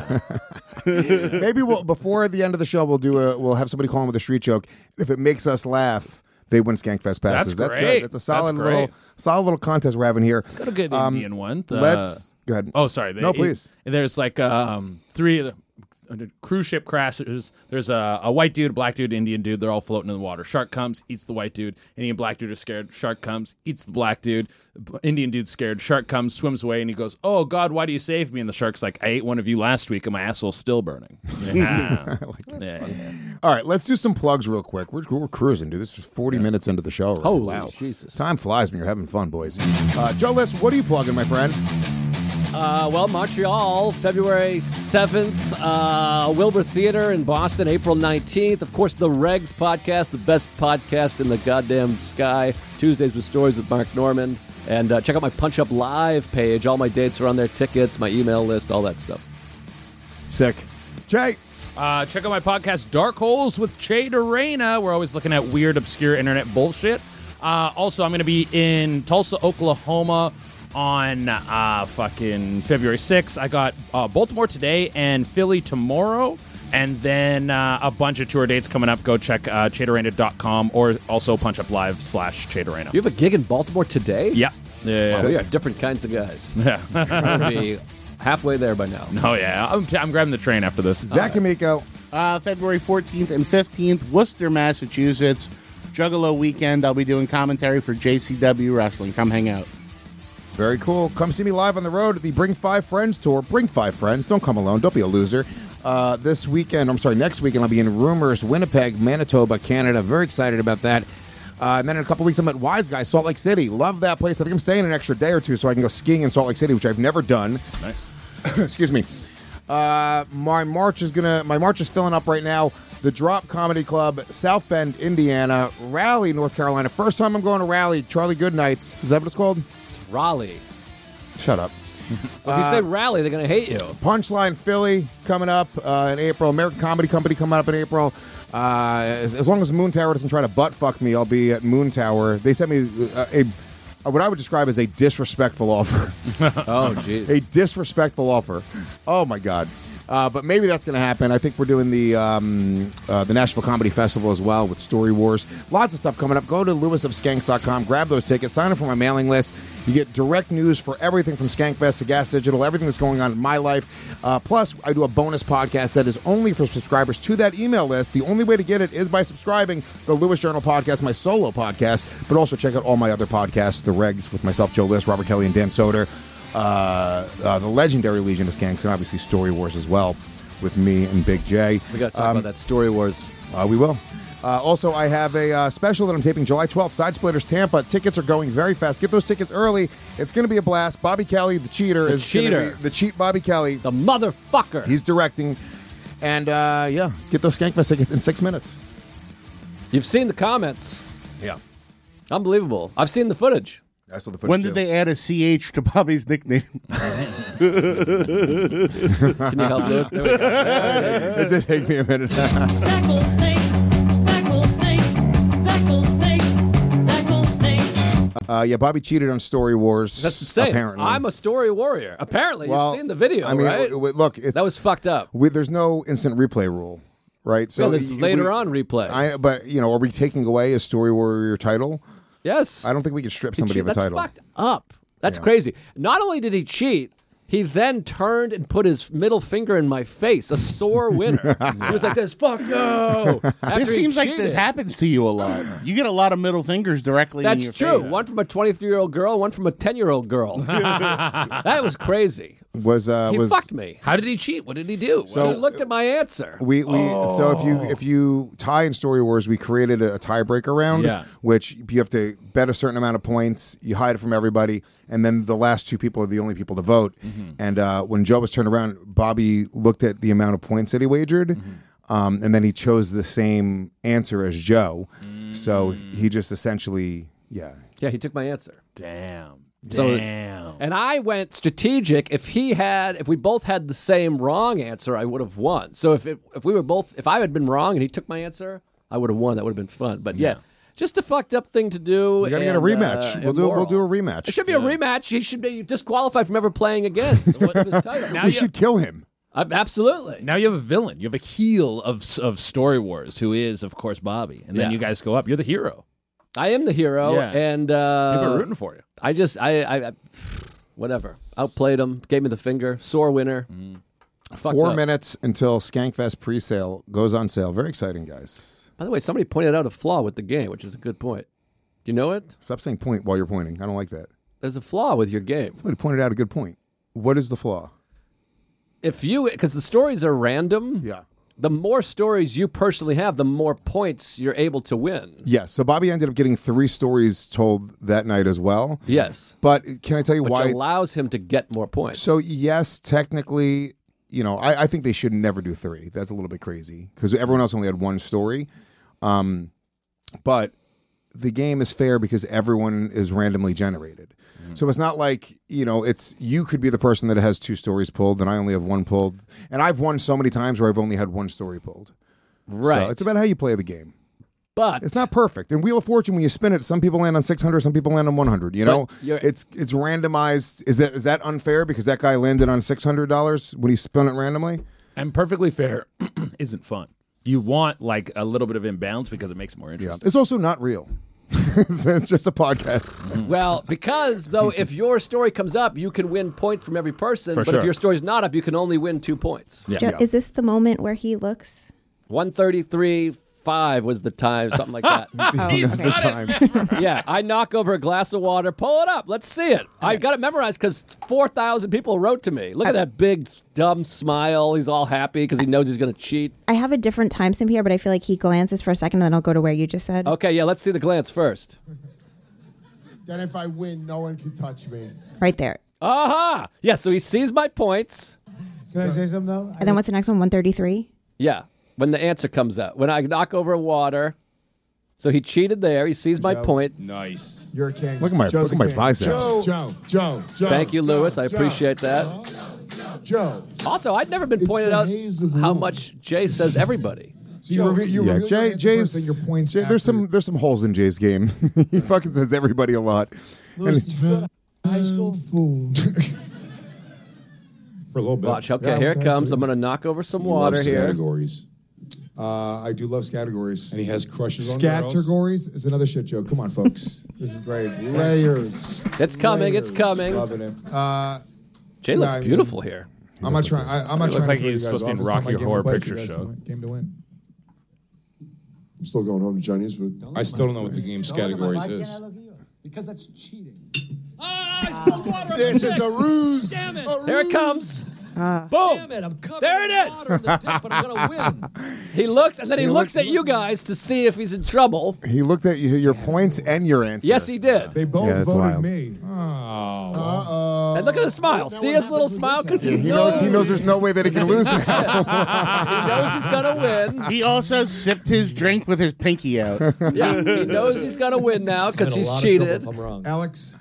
Maybe we'll before the end of the show we'll do a we'll have somebody call in with a street joke. If it makes us laugh, they win Skankfest passes. That's good. great. That's a solid That's little great. solid little contest we're having here. Got a good Um, Indian one. The- Let's go ahead. Oh, sorry. The- No, please. it- there's like um, three of the uh, cruise ship crashes. There's a, a white dude, a black dude, Indian dude. They're all floating in the water. Shark comes, eats the white dude. Indian black dude is scared. Shark comes, eats the black dude. B- Indian dude's scared. Shark comes, swims away, and he goes, "Oh God, why do you save me?" And the shark's like, "I ate one of you last week, and my asshole's still burning." Yeah. Yeah. All right, let's do some plugs real quick. We're, we're cruising, dude. This is forty minutes into the show. Already. Holy wow. Jesus. Time flies when you're having fun, boys. Uh, Joe List, what are you plugging, my friend? Uh, well, Montreal, February seventh, uh, Wilbur Theater in Boston, April nineteenth. Of course, the Regs podcast, the best podcast in the goddamn sky. Tuesdays with Stories with Mark Norman. And uh, check out my Punch Up Live page. All my dates are on there, tickets, my email list, all that stuff. Sick. Jay. Uh, check out my podcast, Dark Holes with Che Dorena. We're always looking at weird, obscure internet bullshit. Uh, also, I'm going to be in Tulsa, Oklahoma on uh, fucking February sixth. I got uh, Baltimore today and Philly tomorrow. And then uh, a bunch of tour dates coming up. Go check uh, che dorena dot com or also Punch Up Live slash Che Dorena. You have a gig in Baltimore today? Yeah. Yeah. So we are different kinds of guys. Yeah. We'll be halfway there by now. Oh, yeah. I'm, I'm grabbing the train after this. Zach Amico. Uh, February fourteenth and fifteenth, Worcester, Massachusetts. Juggalo weekend. I'll be doing commentary for J C W Wrestling. Come hang out. Very cool. Come see me live on the road at the Bring Five Friends tour. Bring five friends. Don't come alone. Don't be a loser. Uh, this weekend, I'm sorry, next weekend, I'll be in Rumors, Winnipeg, Manitoba, Canada. Very excited about that. Uh, and then in a couple weeks, I'm at Wise Guys, Salt Lake City. Love that place. I think I'm staying an extra day or two so I can go skiing in Salt Lake City, which I've never done. Nice. Excuse me. Uh, my March is gonna. My March is filling up right now. The Drop Comedy Club, South Bend, Indiana, Raleigh, North Carolina. First time I'm going to Raleigh. Charlie Goodnights. Is that what it's called? Raleigh. Shut up. Well, if you say rally, they're going to hate you. Punchline Philly coming up uh, in April. American Comedy Company coming up in April. Uh, as, as long as Moon Tower doesn't try to butt fuck me, I'll be at Moon Tower. They sent me a, a what I would describe as a disrespectful offer. Oh, jeez. A disrespectful offer. Oh, my God. Uh, but maybe that's going to happen. I think we're doing the um, uh, the Nashville Comedy Festival as well with Story Wars. Lots of stuff coming up. Go to lewis of skanks dot com. Grab those tickets. Sign up for my mailing list. You get direct news for everything from Skankfest to Gas Digital, everything that's going on in my life. Uh, plus, I do a bonus podcast that is only for subscribers to that email list. The only way to get it is by subscribing. The Lewis Journal podcast, my solo podcast, but also check out all my other podcasts, The Regs with myself, Joe List, Robert Kelly, and Dan Soder. Uh, uh, the legendary Legion of Skanks, and obviously Story Wars as well with me and Big J. We got to talk Um, about that Story Wars. Uh, we will. Uh, also, I have a uh, special that I'm taping July twelfth, Side Splitters Tampa. Tickets are going very fast. Get those tickets early. It's going to be a blast. Bobby Kelly, the cheater, The is gonna cheater. be the cheat Bobby Kelly. The motherfucker. He's directing. And, uh, yeah, get those Skankfest tickets in six minutes. You've seen the comments. Yeah. Unbelievable. I've seen the footage. I saw the footage When too. did they add a C H to Bobby's nickname? Can you help Lewis? There we go. It did take me a minute. Zackle Snake, Zackle Snake, Zackle Snake, Zackle Snake. Uh, yeah, Bobby cheated on Story Wars. That's insane. Apparently. I'm a story warrior. Apparently, Well, you've seen the video, I mean, right? w- w- look, it's, that was fucked up. we, there's no instant replay rule, right? So there's y- later we- on replay. I, but, you know, are we taking away a Story Warrior title? Yes. I don't think we can strip He somebody of a cheat- title. That's fucked up. That's Yeah. crazy. Not only did he cheat, he then turned and put his middle finger in my face, a sore winner. He was like this, fuck no. After This he seems like cheated. this happens to you a lot. You get a lot of middle fingers directly in That's your true. face. One from a twenty-three-year-old girl, one from a ten-year-old girl. That was crazy. Was uh, He was fucked me. How did he cheat? What did he do? So- he looked at my answer. we we so if you if you tie in Story Wars, we created a, a tiebreaker round, Yeah. which you have to bet a certain amount of points. You hide it from everybody, and then the last two people are the only people to vote. And uh, when Joe was turned around, Bobby looked at the amount of points that he wagered, um, and then he chose the same answer as Joe. So he just essentially, yeah, Yeah, he took my answer. Damn. So- Damn. And I went strategic. If he had, if we both had the same wrong answer, I would have won. So if it, if we were both, if I had been wrong and he took my answer, I would have won. That would have been fun. But yeah, just a fucked up thing to do. we got to get a and, rematch. uh, we'll do we'll immoral. do a rematch. It should be a rematch. He should be disqualified from ever playing again. So what is his title? Now we you- should kill him. Uh, absolutely. Now you have a villain. You have a heel of of Story Wars, who is, of course, Bobby. And then Yeah. you guys go up. You're the hero. I am the hero, Yeah. and uh, People are rooting for you. I just, I, I, I whatever, outplayed him, gave me the finger, sore winner. Fucked Four up. minutes until Skankfest pre-sale goes on sale. Very exciting, guys. By the way, somebody pointed out a flaw with the game, which is a good point. Do you know it? Stop saying point while you're pointing. I don't like that. There's a flaw with your game. Somebody pointed out a good point. What is the flaw? If you, because the stories are random, Yeah. the more stories you personally have, the more points you're able to win. Yes. So Bobby ended up getting three stories told that night as well. Yes. But can I tell you Which why? it's- allows him to get more points. So yes, technically, you know, I, I think they should never do three. That's a little bit crazy because everyone else only had one story. Um, but the game is fair because everyone is randomly generated. So it's not like, you know, it's you could be the person that has two stories pulled and I only have one pulled. And I've won so many times where I've only had one story pulled. right. So it's about how you play the game. but It's not perfect. And Wheel of Fortune, when you spin it, some people land on six hundred, some people land on one hundred. You know, But you're- it's it's randomized. Is that is that unfair because that guy landed on six hundred dollars when he spun it randomly? And perfectly fair isn't fun. You want like a little bit of imbalance because it makes it more Yeah, interesting. it's also not real. it's, it's just a podcast. Well, because though, if your story comes up, you can win points from every person. For but if sure. your story's not up, you can only win two points. Yeah. Joe, Yeah. is this the moment where he looks? One thirty-three five was the time, something like that. That's the time. Yeah, I knock over a glass of water, pull it up, let's see it. I got it memorized because four thousand people wrote to me. Look at that big dumb smile. He's all happy because he knows he's going to cheat. I have a different timestamp here, but I feel like he glances for a second, and then I'll go to where you just said. Okay, yeah, let's see the glance first. Then if I win, no one can touch me. Right there. Aha! Yeah, so he sees my points. Can I say something though? And then what's the next one? one thirty-three? Yeah, when the answer comes out. When I knock over water. So he cheated there. He sees my Joe. point. Nice. You're a king. Look at my- Joe's look at a my king. biceps. Joe, Joe, Joe, Joe. Thank you, Joe, Lewis. I Joe. appreciate that. Joe. Also, I'd never been It's pointed the out haze of how rules. much Jay says everybody. So you reveal, you Yeah, reveal Jay, your answer first, then Jay's. your points Jay, there's after. some there's some holes in Jay's game. He fucking says everybody a lot. Louis, did you go to high school? Fool. For a little bit. Watch. Okay, Yeah, here it that's comes. good. I'm going to knock over some He water loves here. categories. Uh, I do love categories. And he has crushes on girls. Categories is another shit joke. Come on, folks. This is great. Layers. It's coming. It's Layers. coming. Loving it. Uh, Jay looks yeah, I mean, beautiful here. I'm not trying. I, I'm not He trying looks like to throw he's you guys supposed to be in off. It's not Rocky my game to Horror play. Picture You guys Show. Game to win. I'm still going home to Chinese food. I still don't know what the game's categories is. Because that's cheating. I spilled water on This the is dick. a ruse. Damn it. Here it comes. Ah. Boom. Damn it, I'm covered There it in is. water in the dick, but I'm going to win. He looks, and then he, He looks looked- at you guys to see if he's in trouble. He looked at you, your points and your answer. Yes, he did. They both Yeah, that's voted wild. me. Oh. Uh-oh. And look at the smile. Now See what his little happens when smile? this Because he, He knows, knows. He knows there's no way that he can lose now. he knows he's going to win. He also sipped his drink with his pinky out. Yeah, he knows he's going to win now because I'm in a he's lot of trouble cheated. if I'm wrong. Alex.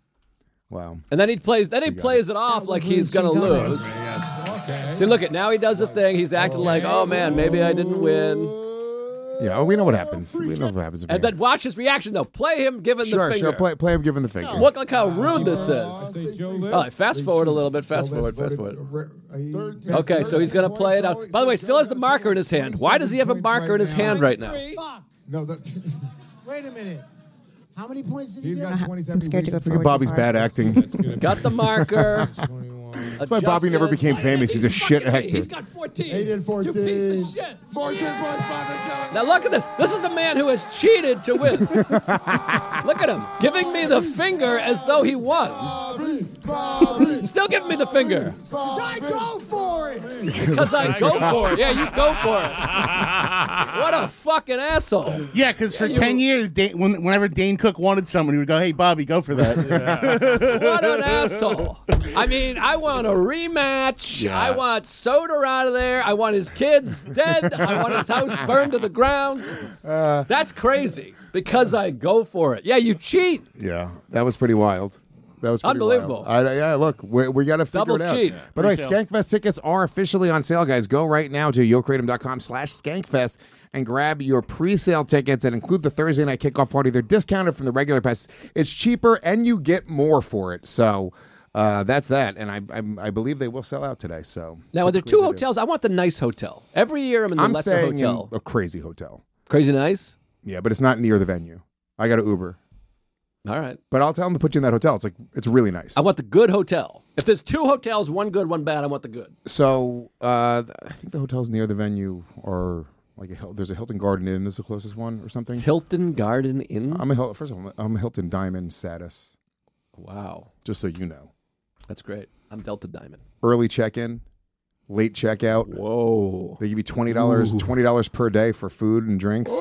Wow. And then he plays. Then he plays it off like he's going to lose. Okay. See, look at now he does the thing. He's acting like, oh man, maybe I didn't win. Yeah. Oh, we know what happens. We know what happens. And then watch his reaction though. Play him giving the Sure, finger. sure. Play, play him giving the finger. Look like how rude this is. Say Joe List. Oh, fast forward a little bit. Fast forward. Fast forward. Okay, so he's going to play it out. By the way, still has the marker in his hand. Why does he have a marker in his hand right now? Fuck. No, that's. Wait a minute. How many points did he He's get? got twenty-seven. I'm scared to go Look at forward Bobby's too bad far. acting. Got the marker. That's why Bobby never became famous. He's a shit actor. He's got fourteen. He did fourteen. You piece of shit. fourteen points, Bobby. Now look at this. This is a man who has cheated to win. Look at him, giving me the finger as though he won. Bobby, Bobby, Still giving me the finger. I go for it. Because I go for it. Yeah, you go for it. What a fucking asshole. Yeah, because for you- ten years, Dane, when, whenever Dane Cook wanted someone, he would go, "Hey, Bobby, go for that." What an asshole. I mean, I want a rematch. Yeah. I want Soda out of there. I want his kids dead. I want his house burned to the ground. Uh, That's crazy. Because I go for it. Yeah, you cheat. Yeah, that was pretty wild. That was pretty Unbelievable. Wild. I, yeah, look, we, we got to figure Double it out. cheat. By the way, Pre-sale. Skankfest tickets are officially on sale, guys. Go right now to yokratom.com slash skankfest and grab your pre-sale tickets and include the Thursday night kickoff party. They're discounted from the regular pass. It's cheaper and you get more for it. So uh, that's that. And I, I I believe they will sell out today. So Now, are there typically two they do. hotels? I want the nice hotel. Every year I'm in the I'm lesser staying hotel. in a crazy hotel. Crazy nice? Yeah, but it's not near the venue. I got to Uber. All right. But I'll tell them to put you in that hotel. It's like it's really nice. I want the good hotel. If there's two hotels, one good, one bad, I want the good. So uh, I think the hotels near the venue are like a, Hil- there's a Hilton Garden Inn is the closest one or something. Hilton Garden Inn? I'm a Hil- first of all I'm a Hilton Diamond status. Wow. Just so you know. That's great. I'm Delta Diamond. Early check-in, late checkout. Whoa. They give you twenty dollars twenty dollars per day for food and drinks.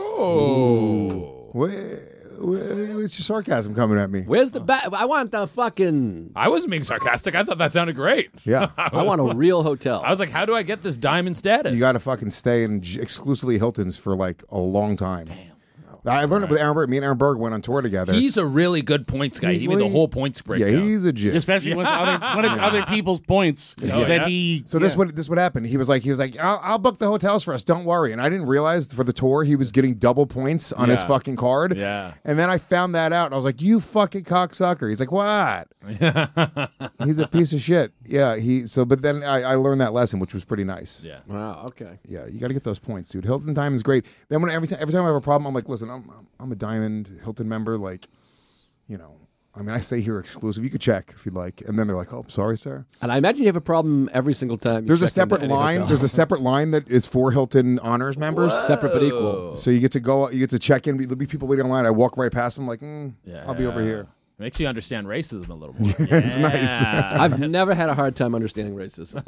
Oh. What, what's your sarcasm coming at me? Where's the ba- I want the fucking. I wasn't being sarcastic. I thought that sounded great. Yeah. I want a real hotel. I was like, how do I get this diamond status? You got to fucking stay in j- exclusively Hiltons for like a long time. Damn. I learned it with Aaron Berg. Me and Aaron Berg went on tour together. He's a really good points guy. He gave me the whole points breakdown. Yeah, he's a G. Especially when it's other, when it's other people's points Oh, that yeah? he. So this what this what happened. He was like he was like I'll, I'll book the hotels for us. Don't worry. And I didn't realize for the tour he was getting double points on his Yeah. fucking card. Yeah. And then I found that out. And I was like, you fucking cocksucker. He's like, what? He's a piece of shit. Yeah. He. So but then I, I learned that lesson, which was pretty nice. Yeah. Wow. Okay. Yeah. You got to get those points, dude. Hilton Diamond's great. Then when every time every time I have a problem, I'm like, listen, I'm I'm a Diamond Hilton member. Like, you know. I mean, I say here exclusive. You could check if you'd like. And then they're like, oh, sorry, sir. And I imagine you have a problem every single time. You There's a check into separate any line. hotel. There's a separate line that is for Hilton Honors members. Separate but equal. So you get to go, you get to check in. There'll be people waiting online. I walk right past them, like, mm, Yeah. I'll be over here. Makes you understand racism a little more. It's nice. Yeah. I've never had a hard time understanding racism.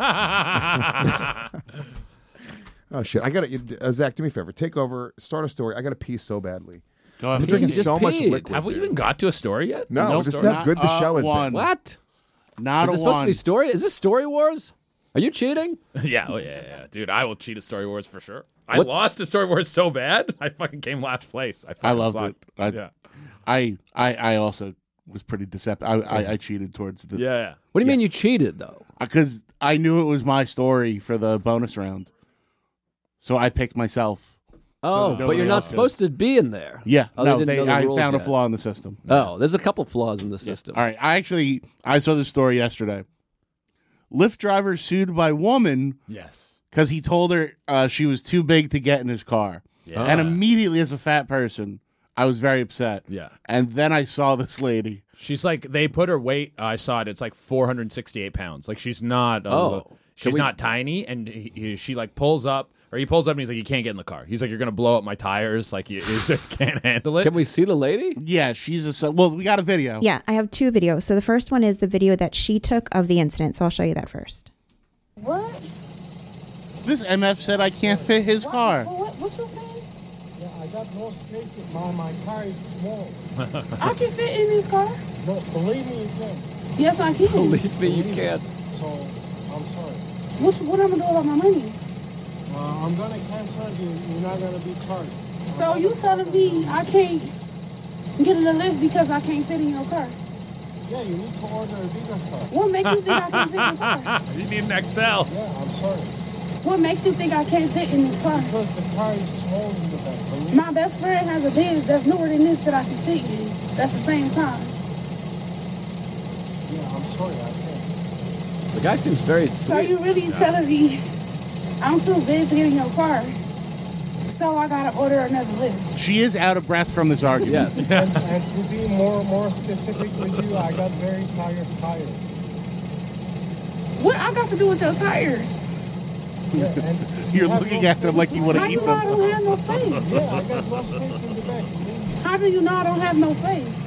Oh shit! I got to uh, Zach. Do me a favor. Take over. Start a story. I got to pee so badly. Go I'm ahead. drinking You just so much peed. liquid. Have we here. even got to a story yet? No, Nope. this is how Not good the a show has one. been. What? Not Is a this supposed one. to be story? Is this Story Wars? Are you cheating? Yeah, oh yeah, yeah, dude. I will cheat at Story Wars for sure. I What- lost at Story Wars so bad. I fucking came last place. I, I fucking loved it. sucked. I, yeah, I, I, I also was pretty deceptive. I, I, I cheated towards the yeah, yeah. What do you mean you cheated though? because I knew it was my story for the bonus round, so I picked myself. Oh, So but you're nobody not else could. supposed to be in there. Yeah, Oh, no, they they, didn't know the I rules found a yet. flaw in the system. Oh, there's a couple flaws in the system. All right, I actually I saw this story yesterday. Lyft driver sued by woman. Yes. Because he told her uh, she was too big to get in his car. Yeah. And immediately, as a fat person, I was very upset. Yeah. And then I saw this lady. She's like, they put her weight. I saw it. It's like four hundred sixty-eight pounds. Like she's not. Uh, Oh. she's Can we- not tiny, and he, he, she like pulls up, or he pulls up, and he's like, "You can't get in the car." He's like, "You're gonna blow up my tires. Like you, you can't handle it." Can we see the lady? Yeah, she's a. Well, we got a video. Yeah, I have two videos. So the first one is the video that she took of the incident. So I'll show you that first. What? This M F said I can't fit his car. What, what you saying? Yeah, I got no space in my my car is small. I can fit in this car. No, believe me, you can. Yes, I can. Believe me, you can't. So I'm sorry. What, what I'm gonna do about my money? Uh, I'm gonna cancel you. You're not gonna be charged. So you telling me I can't get in the lift because I can't fit in your car? Yeah, you need to order a bigger car. What makes you think I can't fit in your car? You need an X L. Yeah, I'm sorry. What makes you think I can't fit in this car? Because the car is small in the back. Believe My best friend has a Benz that's newer than this that I can fit in. That's the same size. Yeah, I'm sorry. I can't. The guy seems very So sweet. you really telling me I'm too big to get in your car? So I gotta order another lift. She is out of breath from this argument. Yes. and, and to be more more specific with you, I got very tired tires. What I got to do with your tires? Yeah, and You're you have looking no at them like you want How to you eat know I them. don't have no space? Yeah, I got no space in the back. Believe me. How do you know I don't have no space?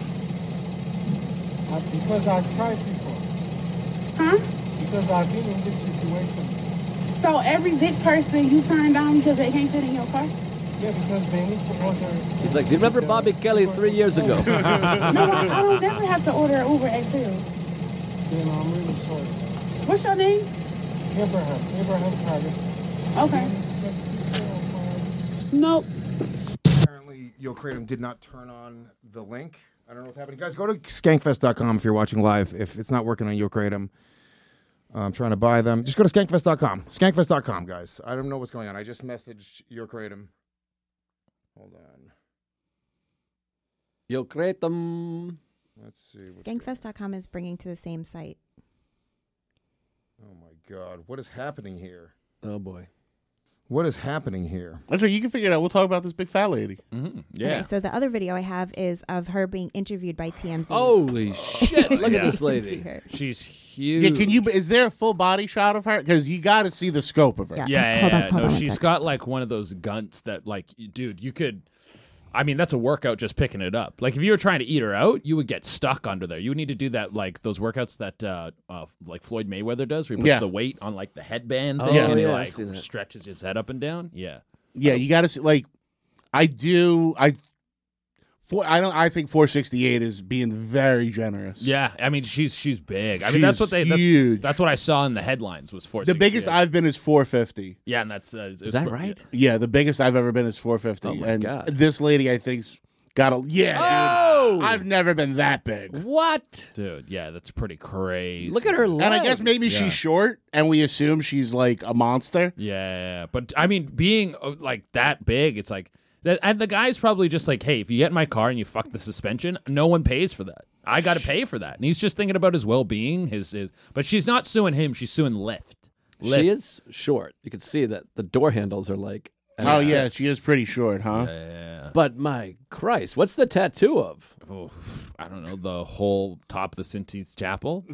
Uh, because I tried before. Huh? Because I've been in this situation. So every big person you turn down because they can't fit in your car? Yeah, because they need to order. He's like, do you remember Bobby Kelly three years ago? No, I, I don't never have to order an Uber X L. You know, I'm really sorry. What's your name? Abraham. Abraham Travis. Okay. Nope. Apparently, Yo Kratom did not turn on the link. I don't know what's happening. Guys, go to skankfest dot com if you're watching live. If it's not working on Yo Kratom, uh, I'm trying to buy them. Just go to skankfest dot com. skankfest dot com, guys. I don't know what's going on. I just messaged Yo Kratom. Hold on. Yo Kratom. Let's see. what's Skankfest dot com is bringing to the same site. Oh my God, what is happening here? Oh boy. What is happening here? That's right. You can figure it out. We'll talk about this big fat lady. Mm-hmm. Yeah. Okay, so the other video I have is of her being interviewed by T M Z. Holy shit! Look Yeah. at this You can see lady. her. She's huge. Yeah, can you? Is there a full body shot of her? Because you got to see the scope of her. Yeah. Yeah, yeah, Hold on, yeah. hold no, on one she's sec. got like one of those gunts that, like, y- dude, you could. I mean, that's a workout just picking it up. Like, if you were trying to eat her out, you would get stuck under there. You would need to do that, like those workouts that, uh, uh like Floyd Mayweather does, where he puts Yeah. the weight on like the headband Oh, thing, and he yeah, I've like seen that. stretches his head up and down. Yeah, Yeah, you got to see. Like, I do. I. Four, I don't. I think four sixty-eight is being very generous. yeah. I mean, she's she's big. I mean, She's that's what they. That's, huge. that's what I saw in the headlines was four. The biggest I've been is four fifty. Yeah, and that's uh, Is that right? Yeah, the biggest I've ever been is four fifty. Oh my and God. this lady, I think's got a. Yeah, Oh! dude. I've never been that big. What? Dude, yeah, that's pretty crazy. Look at her legs. And I guess maybe Yeah. she's short, and we assume she's like a monster. Yeah, but I mean, being uh, like that big, it's like that. And the guy's probably just like, hey, if you get in my car and you fuck the suspension, no one pays for that. I got to pay for that, and he's just thinking about his well-being. His, his, but she's not suing him; she's suing Lyft. Lyft. She is short. You can see that the door handles are like. at Oh her yeah, tits. she is pretty short, huh? Yeah. But my Christ, what's the tattoo of? Oh, I don't know the whole top of the Sistine Chapel.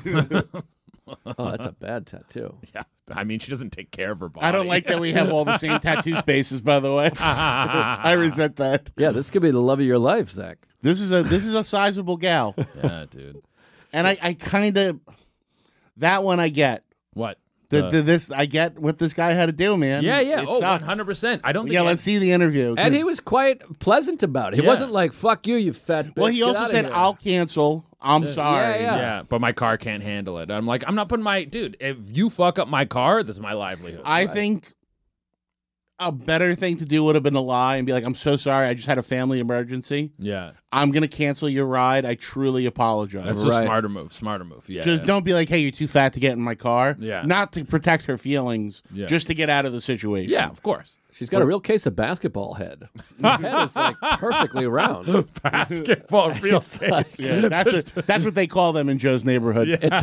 Oh, that's a bad tattoo. Yeah, I mean, she doesn't take care of her body. I don't like that we have all the same tattoo spaces. By the way, I resent that. Yeah, this could be the love of your life, Zach. This is a this is a sizable gal, Yeah, dude. and I I kind of that one I get. What? The, Uh, the, this I get what this guy had to do, man. yeah, yeah. It Oh, sucks. one hundred percent. I don't think. Yeah, he- let's see the interview. 'cause- And he was quite pleasant about it. He Yeah. wasn't like, fuck you, you fat bitch. well, he Get also outta said, here." "I'll cancel. I'm sorry." yeah. Yeah, but my car can't handle it. I'm like, I'm not putting my dude. If you fuck up my car, this is my livelihood. I think a better thing to do would have been to lie and be like, I'm so sorry, I just had a family emergency. Yeah. I'm going to cancel your ride. I truly apologize. That's a smarter move. Smarter move. Yeah. Just yeah. don't be like, hey, you're too fat to get in my car. Yeah. Not to protect her feelings, Yeah. just to get out of the situation. Yeah, of course. She's got a real case of basketball head. The head is like perfectly round. Basketball real It's case. like- Yeah, that's what, that's what they call them in Joe's neighborhood. It's,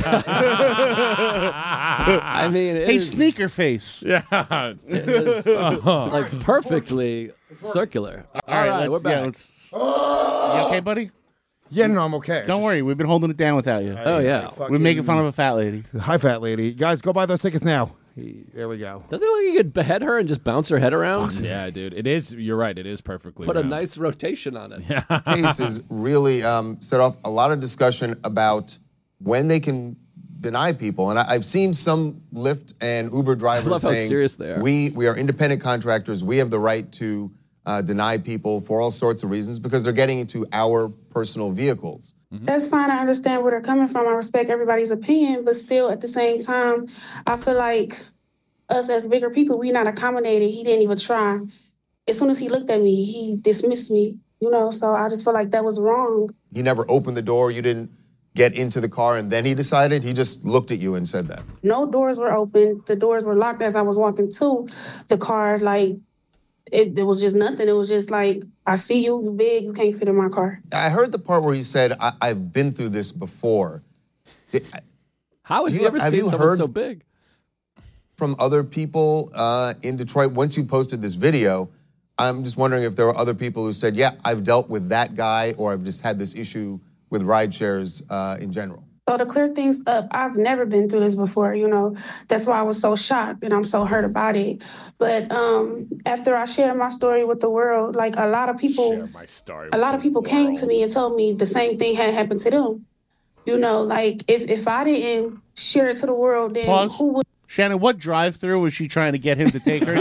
I mean, it hey, is, sneaker face. Yeah. it is like perfectly circular. All right, we're let's- yeah, back. let's- you okay, buddy? Yeah, no, I'm okay. Don't worry, we've been holding it down without you. Oh, yeah. We're making fun of a fat lady. Hi, fat lady. Guys, go buy those tickets now. There we go. Doesn't it look like you could behead her and just bounce her head around? Yeah, dude. It is. You're right. It is perfectly. Put a round. nice rotation on it. case has really um, set off a lot of discussion about when they can deny people. And I, I've seen some Lyft and Uber drivers I love how saying, serious they are. We, we are independent contractors. We have the right to uh, deny people for all sorts of reasons because they're getting into our personal vehicles. That's fine. I understand where they're coming from. I respect everybody's opinion, but still, at the same time, I feel like us as bigger people, we're not accommodated. He didn't even try. As soon as he looked at me, he dismissed me, you know, so I just feel like that was wrong. He never opened the door. You didn't get into the car and then he decided. He just looked at you and said that. No doors were open. The doors were locked as I was walking to the car. Like, it, it was just nothing. It was just like, I see you, you big, you can't fit in my car. I heard the part where he said, I- I've been through this before. It- How has You- he ever have seen you someone heard- so big? From other people uh, in Detroit, once you posted this video, I'm just wondering if there were other people who said, yeah, I've dealt with that guy or I've just had this issue with ride shares uh, in general. So to clear things up, I've never been through this before, you know. That's why I was so shocked and I'm so hurt about it. But um, after I shared my story with the world, like a lot of people, a lot of people came to me and told me the same thing had happened to them. You know, like if, if I didn't share it to the world, then Pause. who would? Shannon, what drive-through was she trying to get him to take her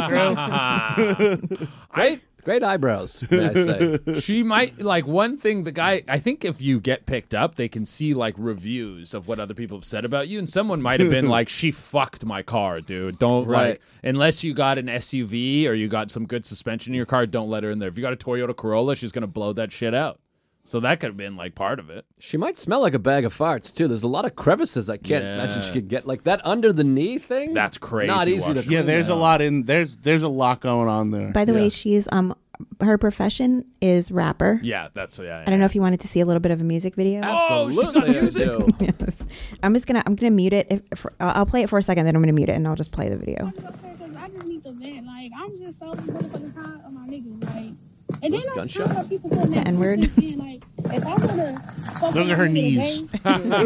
through? Great, great eyebrows, may I say. She might like one thing. The guy, I think, if you get picked up, they can see like reviews of what other people have said about you, and someone might have been like, "She fucked my car, dude. Don't Right. like unless you got an S U V or you got some good suspension in your car. Don't let her in there. If you got a Toyota Corolla, she's gonna blow that shit out." So that could have been like part of it. She might smell like a bag of farts too. There's a lot of crevices I can't Yeah. imagine she could get. Like that under the knee thing. That's crazy. Not easy to Wash. clean. Yeah, there's a lot in there's there's a lot going on there. By the Yeah. way, she's um her profession is rapper. Yeah, that's yeah. I don't know if you wanted to see a little bit of a music video. Oh, she's got Absolutely, I music. do. Yes. I'm just gonna I'm gonna mute it. If, if I'll play it for a second, then I'm gonna mute it, and I'll just play the video. I just need to vent. Like, I'm just so motherfucking tired of my niggas. Like, and Those then I'm gunshots? tired of people putting The that N-word. twist in. Like, if I wanna fuck Those are her around with a knees. gay-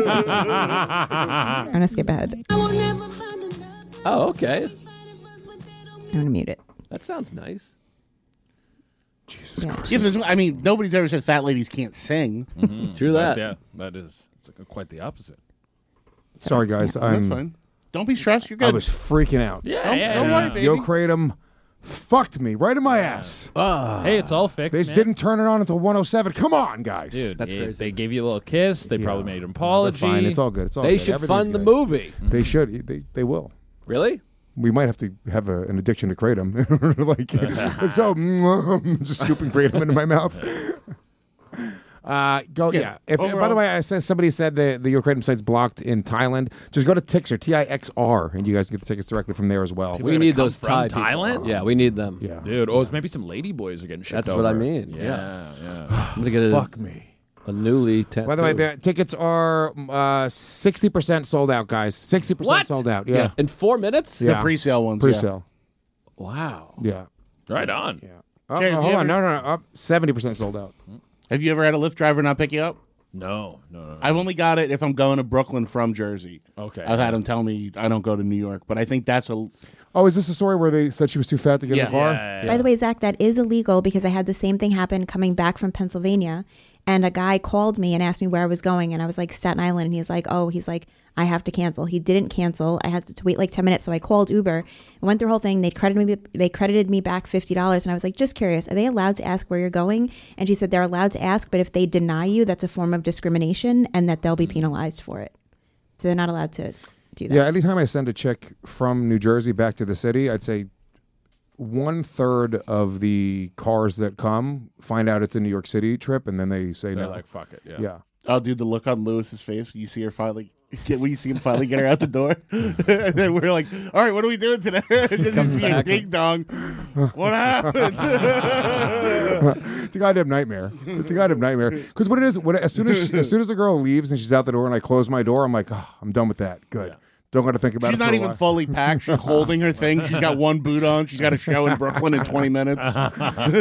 I'm gonna skip ahead. Oh, okay. I'm gonna mute it. That sounds nice. Jesus Yeah. Christ. Yeah, there's- I mean, nobody's ever said fat ladies can't sing. True That's- that. yeah, that is. It's like quite the opposite. Sorry, guys. That's I'm. fine. Don't be stressed. You're good. I was freaking out. Yeah, Don't- yeah. don't yeah. worry, baby. Yo Kratom fucked me right in my ass. Ah, Hey, it's all fixed. They just man. didn't turn it on until one oh seven. Come on, guys. Dude, That's yeah, crazy. They gave you a little kiss. They probably made an They're apology. fine. It's all good. It's all they good. should Everything's fund the good. movie. They should. They they will. Really? We might have to have a, an addiction to kratom. like, like so, just scooping kratom into my mouth. Uh, go yeah. If, by overall- the way, I said somebody said the the Your Kratom site's blocked in Thailand. Just go to Tixer, T I X R, and you guys get the tickets directly from there as well. People We gonna need come those from Thai people. Thailand? Yeah, we need them. Yeah. Dude, oh, maybe some lady boys are getting shipped That's what I over. mean, Yeah, yeah. I'm gonna get a, Fuck me. a newly tattoo. By the way, the tickets are uh, sixty percent sold out, guys. sixty percent What? sold out. Yeah. in four minutes? Yeah. The pre-sale ones. Pre-sale. Wow. Yeah. Right on. Yeah. Oh, Jared, no, do hold you on. ever- No, no, no. Up seventy percent sold out. Yeah. Have you ever had a Lyft driver not pick you up? No, no, no. no. I've only got it if I'm going to Brooklyn from Jersey. Okay. I've had them tell me I don't go to New York, but I think that's a Oh, is this a story where they said she was too fat to get in the car? Yeah, By the way, Zach, that is illegal because I had the same thing happen coming back from Pennsylvania. And a guy called me and asked me where I was going. And I was like, Staten Island. And he's like, oh, he's like, I have to cancel. He didn't cancel. I had to wait like ten minutes. So I called Uber and went through the whole thing. They credited me, they credited me back fifty dollars. And I was like, just curious, are they allowed to ask where you're going? And she said, they're allowed to ask, but if they deny you, that's a form of discrimination and that they'll be penalized for it. So they're not allowed to do that. Yeah, anytime I send a chick from New Jersey back to the city, I'd say, one third of the cars that come find out it's a New York City trip, and then they say They're no. like, fuck it. Yeah. Yeah. Oh, dude, the look on Lewis's face. You see her finally. When you see him finally get her out the door, and then we're like, "All right, what are we doing today?" And then you see her ding dong. What happened? It's a goddamn nightmare. It's a goddamn nightmare. Because what it is, what, as soon as she, as soon as the girl leaves and she's out the door, and I close my door, I'm like, oh, I'm done with that. Good. Don't got to think about She's it. for not a even while. fully packed. She's holding her thing. She's got one boot on. She's got a show in Brooklyn in twenty minutes. God,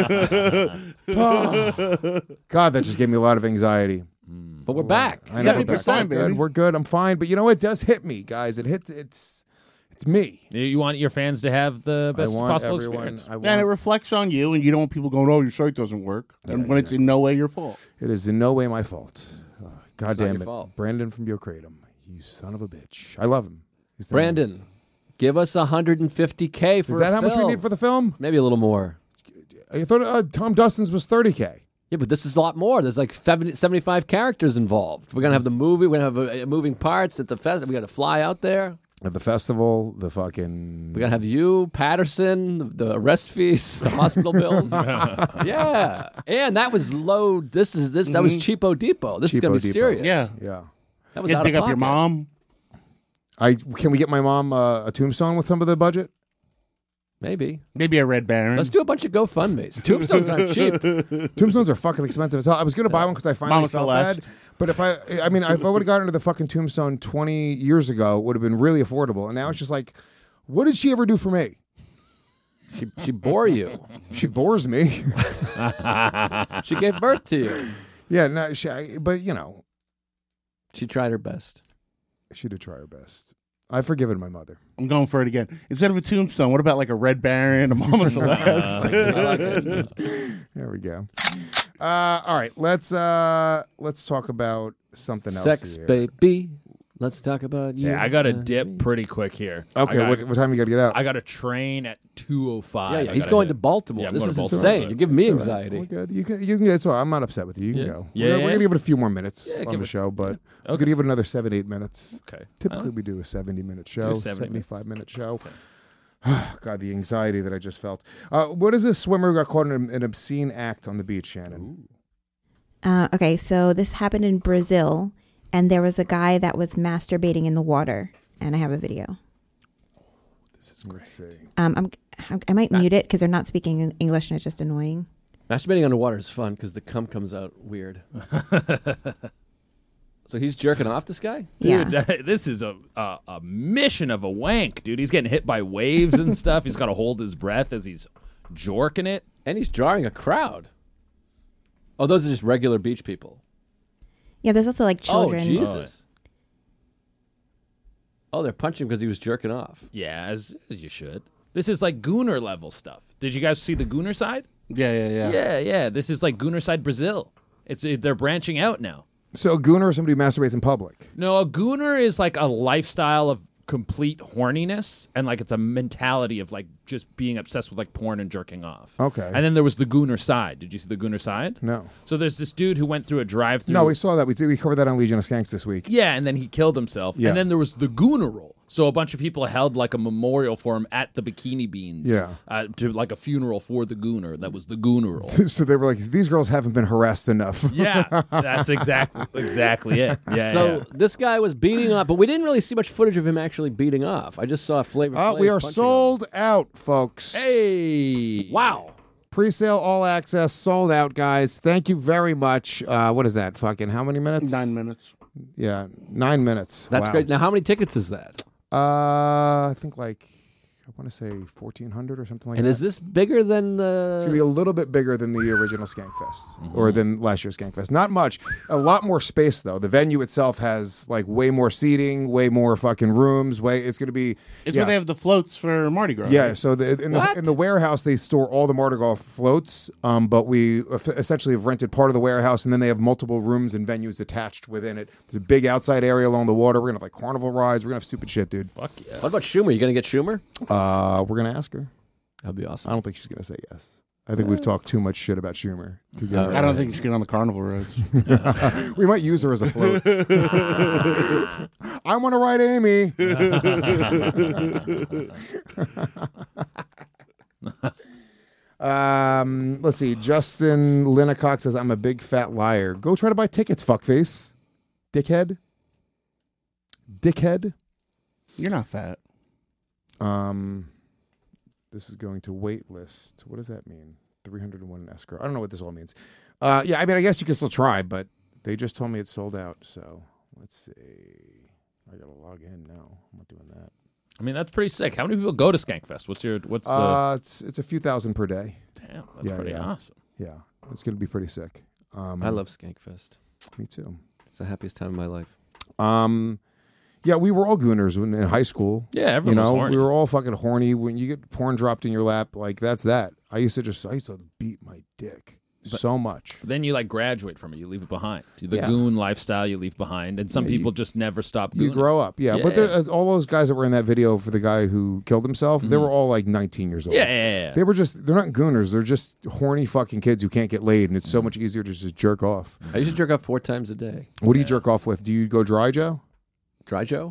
that just gave me a lot of anxiety. But we're back. I know, seventy we're back. percent, We're good. We're good. I'm fine. But you know, it does hit me, guys. It hits. It's it's me. You want your fans to have the best want possible everyone- experience. I want- And it reflects on you, and you don't want people going, "Oh, your site doesn't work," and when it's in no way your fault. It is in no way my fault. Oh, God It's not damn your it, fault. Brandon from Biokratum. You son of a bitch. I love him. He's the Brandon, give us one hundred fifty K for Is that a how much we film. need for the film? Maybe a little more. I thought uh, Tom Dustin's was thirty K. Yeah, but this is a lot more. There's like seventy, seventy-five characters involved. We're going to have the movie. We're going to have uh, moving parts at the fest. We got to fly out there. At the festival, the fucking. We're going to have you, Patterson, the, the arrest fees, the hospital bills. Yeah. And that was low. This is this. That was Cheapo Depot. This is going Cheapo to be Depot. serious. Yeah. Yeah. That was You out dig of up your pocket. mom. I can we get my mom uh, a tombstone with some of the budget? Maybe. Maybe a Red Baron. Let's do a bunch of GoFundMes. Tombstones aren't cheap. Tombstones are fucking expensive as hell. I was gonna buy one because I finally Mama felt Celeste. bad. But if I, I mean, if I would have gotten into the fucking tombstone twenty years ago, it would have been really affordable. And now it's just like, what did she ever do for me? She she bore you. She bores me. She gave birth to you. Yeah, no, she, I- but you know, She tried her best. she did try her best. I've forgiven my mother. I'm going for it again. Instead of a tombstone, what about like a Red Baron, a Mama Celeste? There we go. Uh, all right, let's uh, let's talk about something else. Sex, here. baby. Let's talk about you. Yeah, I got to and dip me. pretty quick here. Okay, I got, what, what time you got to get out? I got a train at two oh five. Yeah, yeah. I He's gotta going hit. to Baltimore. Yeah, I'm this going is to insane. Baltimore. You're giving me It's all right. anxiety. We're good. You can you can. It's all right. I'm not upset with you. You can Yeah. go. Yeah, we're, yeah. we're gonna give it a few more minutes Yeah, on give the it- show, but we're Okay. gonna give it another seven, eight minutes. Okay. Typically, we do a seventy minute show, seventy minutes. seventy-five minute show. God, the anxiety that I just felt. Uh, what is this swimmer who got caught in an, an obscene act on the beach, Shannon? Uh, okay, so this happened in Brazil, and there was a guy that was masturbating in the water, and I have a video. This is great. Let's see. Um, I'm, I'm I might mute it because they're not speaking in English, and it's just annoying. Masturbating underwater is fun because the cum comes out weird. So he's jerking off this guy? Dude, Yeah. this is a, a a mission of a wank, dude. He's getting hit by waves and stuff. He's got to hold his breath as he's jorking it. And he's drawing a crowd. Oh, those are just regular beach people. Yeah, there's also like children. Oh, Jesus. Oh, they're punching because he was jerking off. Yeah, as, as you should. This is like Gooner level stuff. Did you guys see the Gooner side? Yeah, yeah, yeah. Yeah, yeah. This is like Gooner side Brazil. It's they're branching out now. So, a gooner or somebody who masturbates in public? No, a gooner is like a lifestyle of complete horniness, and like it's a mentality of like just being obsessed with like porn and jerking off. Okay. And then there was the gooner side. Did you see the gooner side? No. So there's this dude who went through a drive-through. No, we saw that. We did, we covered that on Legion of Skanks this week. Yeah, and then he killed himself. Yeah. And then there was the gooneral. So a bunch of people held like a memorial for him at the Bikini Beans. Yeah. Uh, to like a funeral for the gooner. That was the gooneral. So they were like, these girls haven't been harassed enough. Yeah, that's exactly exactly it. Yeah. So yeah. this guy was beating up, but we didn't really see much footage of him actually beating off. I just saw Flavor Uh, Flav we are punching sold out, folks. Hey. him. Wow. Pre-sale, all access, sold out, guys. Thank you very much. Uh, what is that? Fucking how many minutes? Nine minutes. Yeah, nine minutes. That's Wow. great. Now, how many tickets is that? Uh, I think like I want to say fourteen hundred or something like And that. is this bigger than It's gonna be the? a little bit bigger than the original Skankfest, Mm-hmm. or than last year's Skankfest. Not much. A lot more space though. The venue itself has like way more seating, way more fucking rooms. Way it's gonna be. It's yeah. where they have the floats for Mardi Gras. Yeah, right? so the, in the What? in the warehouse they store all the Mardi Gras floats, um, but we eff- essentially have rented part of the warehouse, and then they have multiple rooms and venues attached within it. There's a big outside area along the water. We're gonna have like carnival rides. We're gonna have stupid shit, dude. Fuck yeah. What about Schumer? You gonna get Schumer? Uh, we're gonna ask her. That'd be I awesome. don't think she's gonna say yes. I think we've talked too much shit about Schumer to get her. I don't think you should get on the carnival roads. We might use her as a float. I want to ride Amy. Um, let's see. Justin Linnecock says, I'm a big fat liar. Go try to buy tickets, fuckface. Dickhead. Dickhead. You're not fat. Um, this is going to wait list. What does that mean? three hundred one in escrow. I don't know what this all means. Uh, yeah, I mean, I guess you can still try, but they just told me it's sold out. So let's see. I got to log in now. I'm not doing that. I mean, that's pretty sick. How many people go to Skankfest? What's your what's the? Uh, it's it's a few thousand per day. Damn, that's Yeah, pretty yeah. awesome. Yeah, it's going to be pretty sick. Um, I love Skankfest. Me too. It's the happiest time of my life. Um, yeah, we were all gooners when, in high school. Yeah, everyone you was know, horny. we were all fucking horny. When you get porn dropped in your lap, like that's that. I used to just, I used to beat my dick But- so much. Then you like graduate from it. You leave it behind. The Yeah. goon lifestyle you leave behind, and some Yeah, you- people just never stop. You gooning. grow up, yeah. But there, uh, all those guys that were in that video for the guy who killed himself, they were all like nineteen years old. Yeah, yeah, yeah. They were just, they're not gooners. They're just horny fucking kids who can't get laid, and it's so much easier to just jerk off. I used to jerk off four times a day. What do you jerk off with? Do you go dry, Joe? Dry Joe?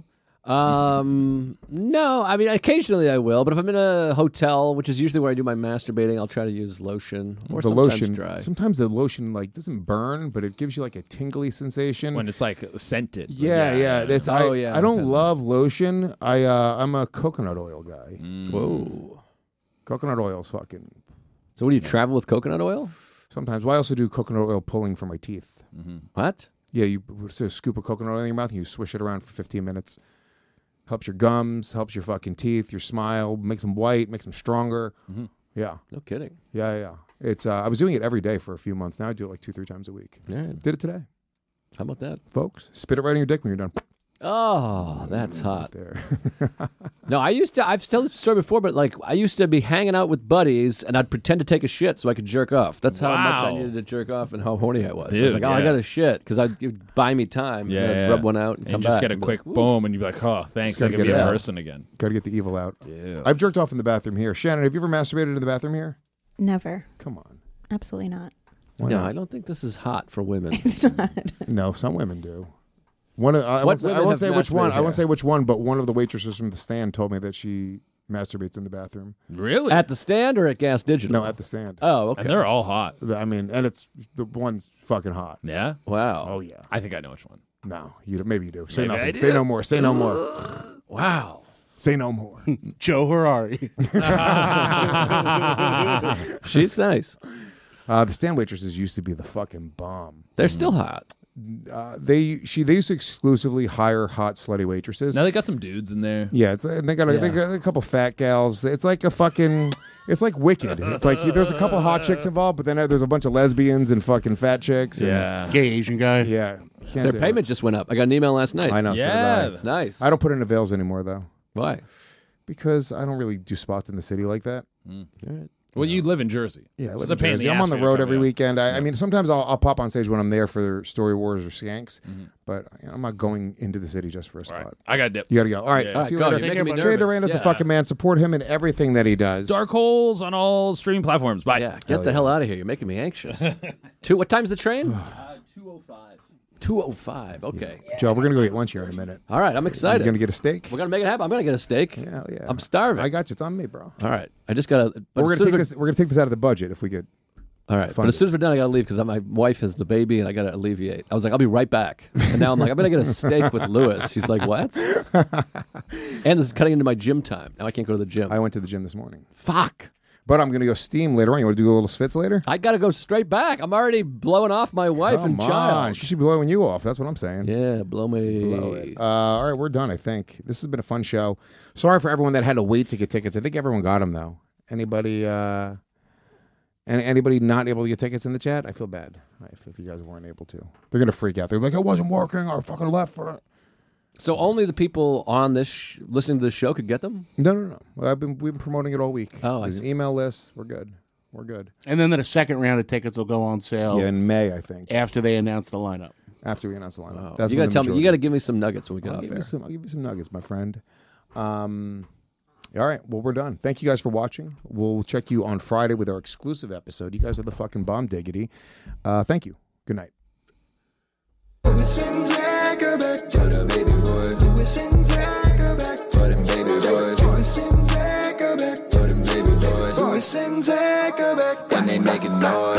Um, no, I mean, occasionally I will, but if I'm in a hotel, which is usually where I do my masturbating, I'll try to use lotion or the sometimes lotion, dry. sometimes the lotion like doesn't burn, but it gives you like a tingly sensation when it's like scented. Yeah, yeah. That's I, Oh, yeah. I don't love lotion. I uh, I'm a coconut oil guy. Whoa. Coconut oil's fucking. So, what do you travel with coconut oil? Sometimes. Well, I also do coconut oil pulling for my teeth. What? Yeah, you so a scoop of coconut oil in your mouth and you swish it around for fifteen minutes. Helps your gums, helps your fucking teeth, your smile, makes them white, makes them stronger. Yeah. No kidding. Yeah, yeah. It's. Uh, I was doing it every day for a few months. Now I do it like two, three times a week. All right. Did it today. How about that? Folks, spit it right in your dick when you're done. Oh, that's hot. There. No, I used to, I've told this story before, but like, I used to be hanging out with buddies and I'd pretend to take a shit so I could jerk off. That's how much I Wow. needed to jerk off and how horny I was. Dude, I was like, oh, I yeah. got to shit because I'd it'd buy me time. Yeah, and I'd yeah. rub one out and, and come you just back get a and be quick like, boom, and you'd be like, "Oh, thanks, Just I gotta can be get a it out. person again." Got to get the evil out. Yeah. I've jerked off in the bathroom here. Shannon, have you ever masturbated in the bathroom here? Never. Come on. Absolutely not. Why no, not? I don't think this is hot for women. No, some women do. One, of, I, What won't say, I women won't have say which one. masturbated I won't here? say which one, but one of the waitresses from the stand told me that she masturbates in the bathroom. Really? At the stand or at Gas Digital? No, at the stand. Oh, okay. And they're all hot. I mean, and it's the one's fucking hot. Yeah. Wow. Oh yeah. I think I know which one. No, you maybe you do. Say Maybe I nothing. do. Say no more. Say no more. Wow. Say no more. Joe Harari. She's nice. Uh, the stand waitresses used to be the fucking bomb. They're still hot. Uh, they she they used to exclusively hire hot slutty waitresses. Now they got some dudes in there. Yeah, it's, and they got a, they got a couple fat gals. It's like a fucking, it's like Wicked. It's like there's a couple hot chicks involved, but then there's a bunch of lesbians and fucking fat chicks. And, Yeah. Gay Asian guy. yeah. Can't Their do payment just went up. I got an email last night. it. I know. so did Yeah. I. It's nice. I don't put in avails anymore though, Why? because I don't really do spots in the city like that. All right. Well, you live in Jersey. Yeah, I It's live a in pain in Jersey. the I'm ass on the for you to road come every here. weekend. I, I mean, sometimes I'll, I'll pop on stage when I'm there for Story Wars or Skanks, but you know, I'm not going into the city just for a All right. spot. I got dip. You gotta go. All right, Yeah. All right, see you go. later. You're making me Jay nervous. Duran is the Yeah. fucking man. Support him in everything that he does. Dark Holes on all streaming platforms. Bye. Yeah, get the hell out of here. You're making me anxious. Two. What time's the train? two oh five. two oh five. Okay. Joe, we're gonna go eat lunch here in a minute. All right, I'm You excited. gonna get a steak? We're gonna make it happen. I'm gonna get a steak. Hell yeah. I'm starving. I got you. It's on me, bro. All right. I just gotta. But We're as gonna soon take as this. We're gonna take this out of the budget if we could. All right. But fund as soon as we're done, I gotta leave because my wife has the baby and I gotta alleviate. I was like, I'll be right back. And now I'm like, I'm gonna get a steak with Lewis. He's like, what? And this is cutting into my gym time. Now I can't go to the gym. I went to the gym this morning, Fuck. but I'm gonna go steam later on. You want to do a little Svitz later? I gotta go straight back. I'm already blowing off my wife Come and on, child. she should be blowing you off. That's what I'm saying. Yeah, blow me. Blow it. Uh, all right, we're done. I think this has been a fun show. Sorry for everyone that had to wait to get tickets. I think everyone got them though. Anybody? Uh, and anybody not able to get tickets in the chat? I feel bad if, if you guys weren't able to. They're gonna freak out. They're like, it wasn't working. I fucking left for it. So only the people on this sh- listening to the show could get them? No, no, no. Well, I've been we've been promoting it all week. Oh, I There's an see. email list. We're good. We're good. And then the second round of tickets will go on sale Yeah, in May, I think. after they announce the lineup. After we announce the lineup. Oh, That's you when gotta the tell me. You majority- gotta give me some nuggets when we get I'll off give, air. you some, I'll give you some nuggets, my friend. Um, all right. Well, we're done. Thank you guys for watching. We'll check you on Friday with our exclusive episode. You guys are the fucking bomb diggity. Uh, thank you. Good night. Boys and Zackerbeck. making noise.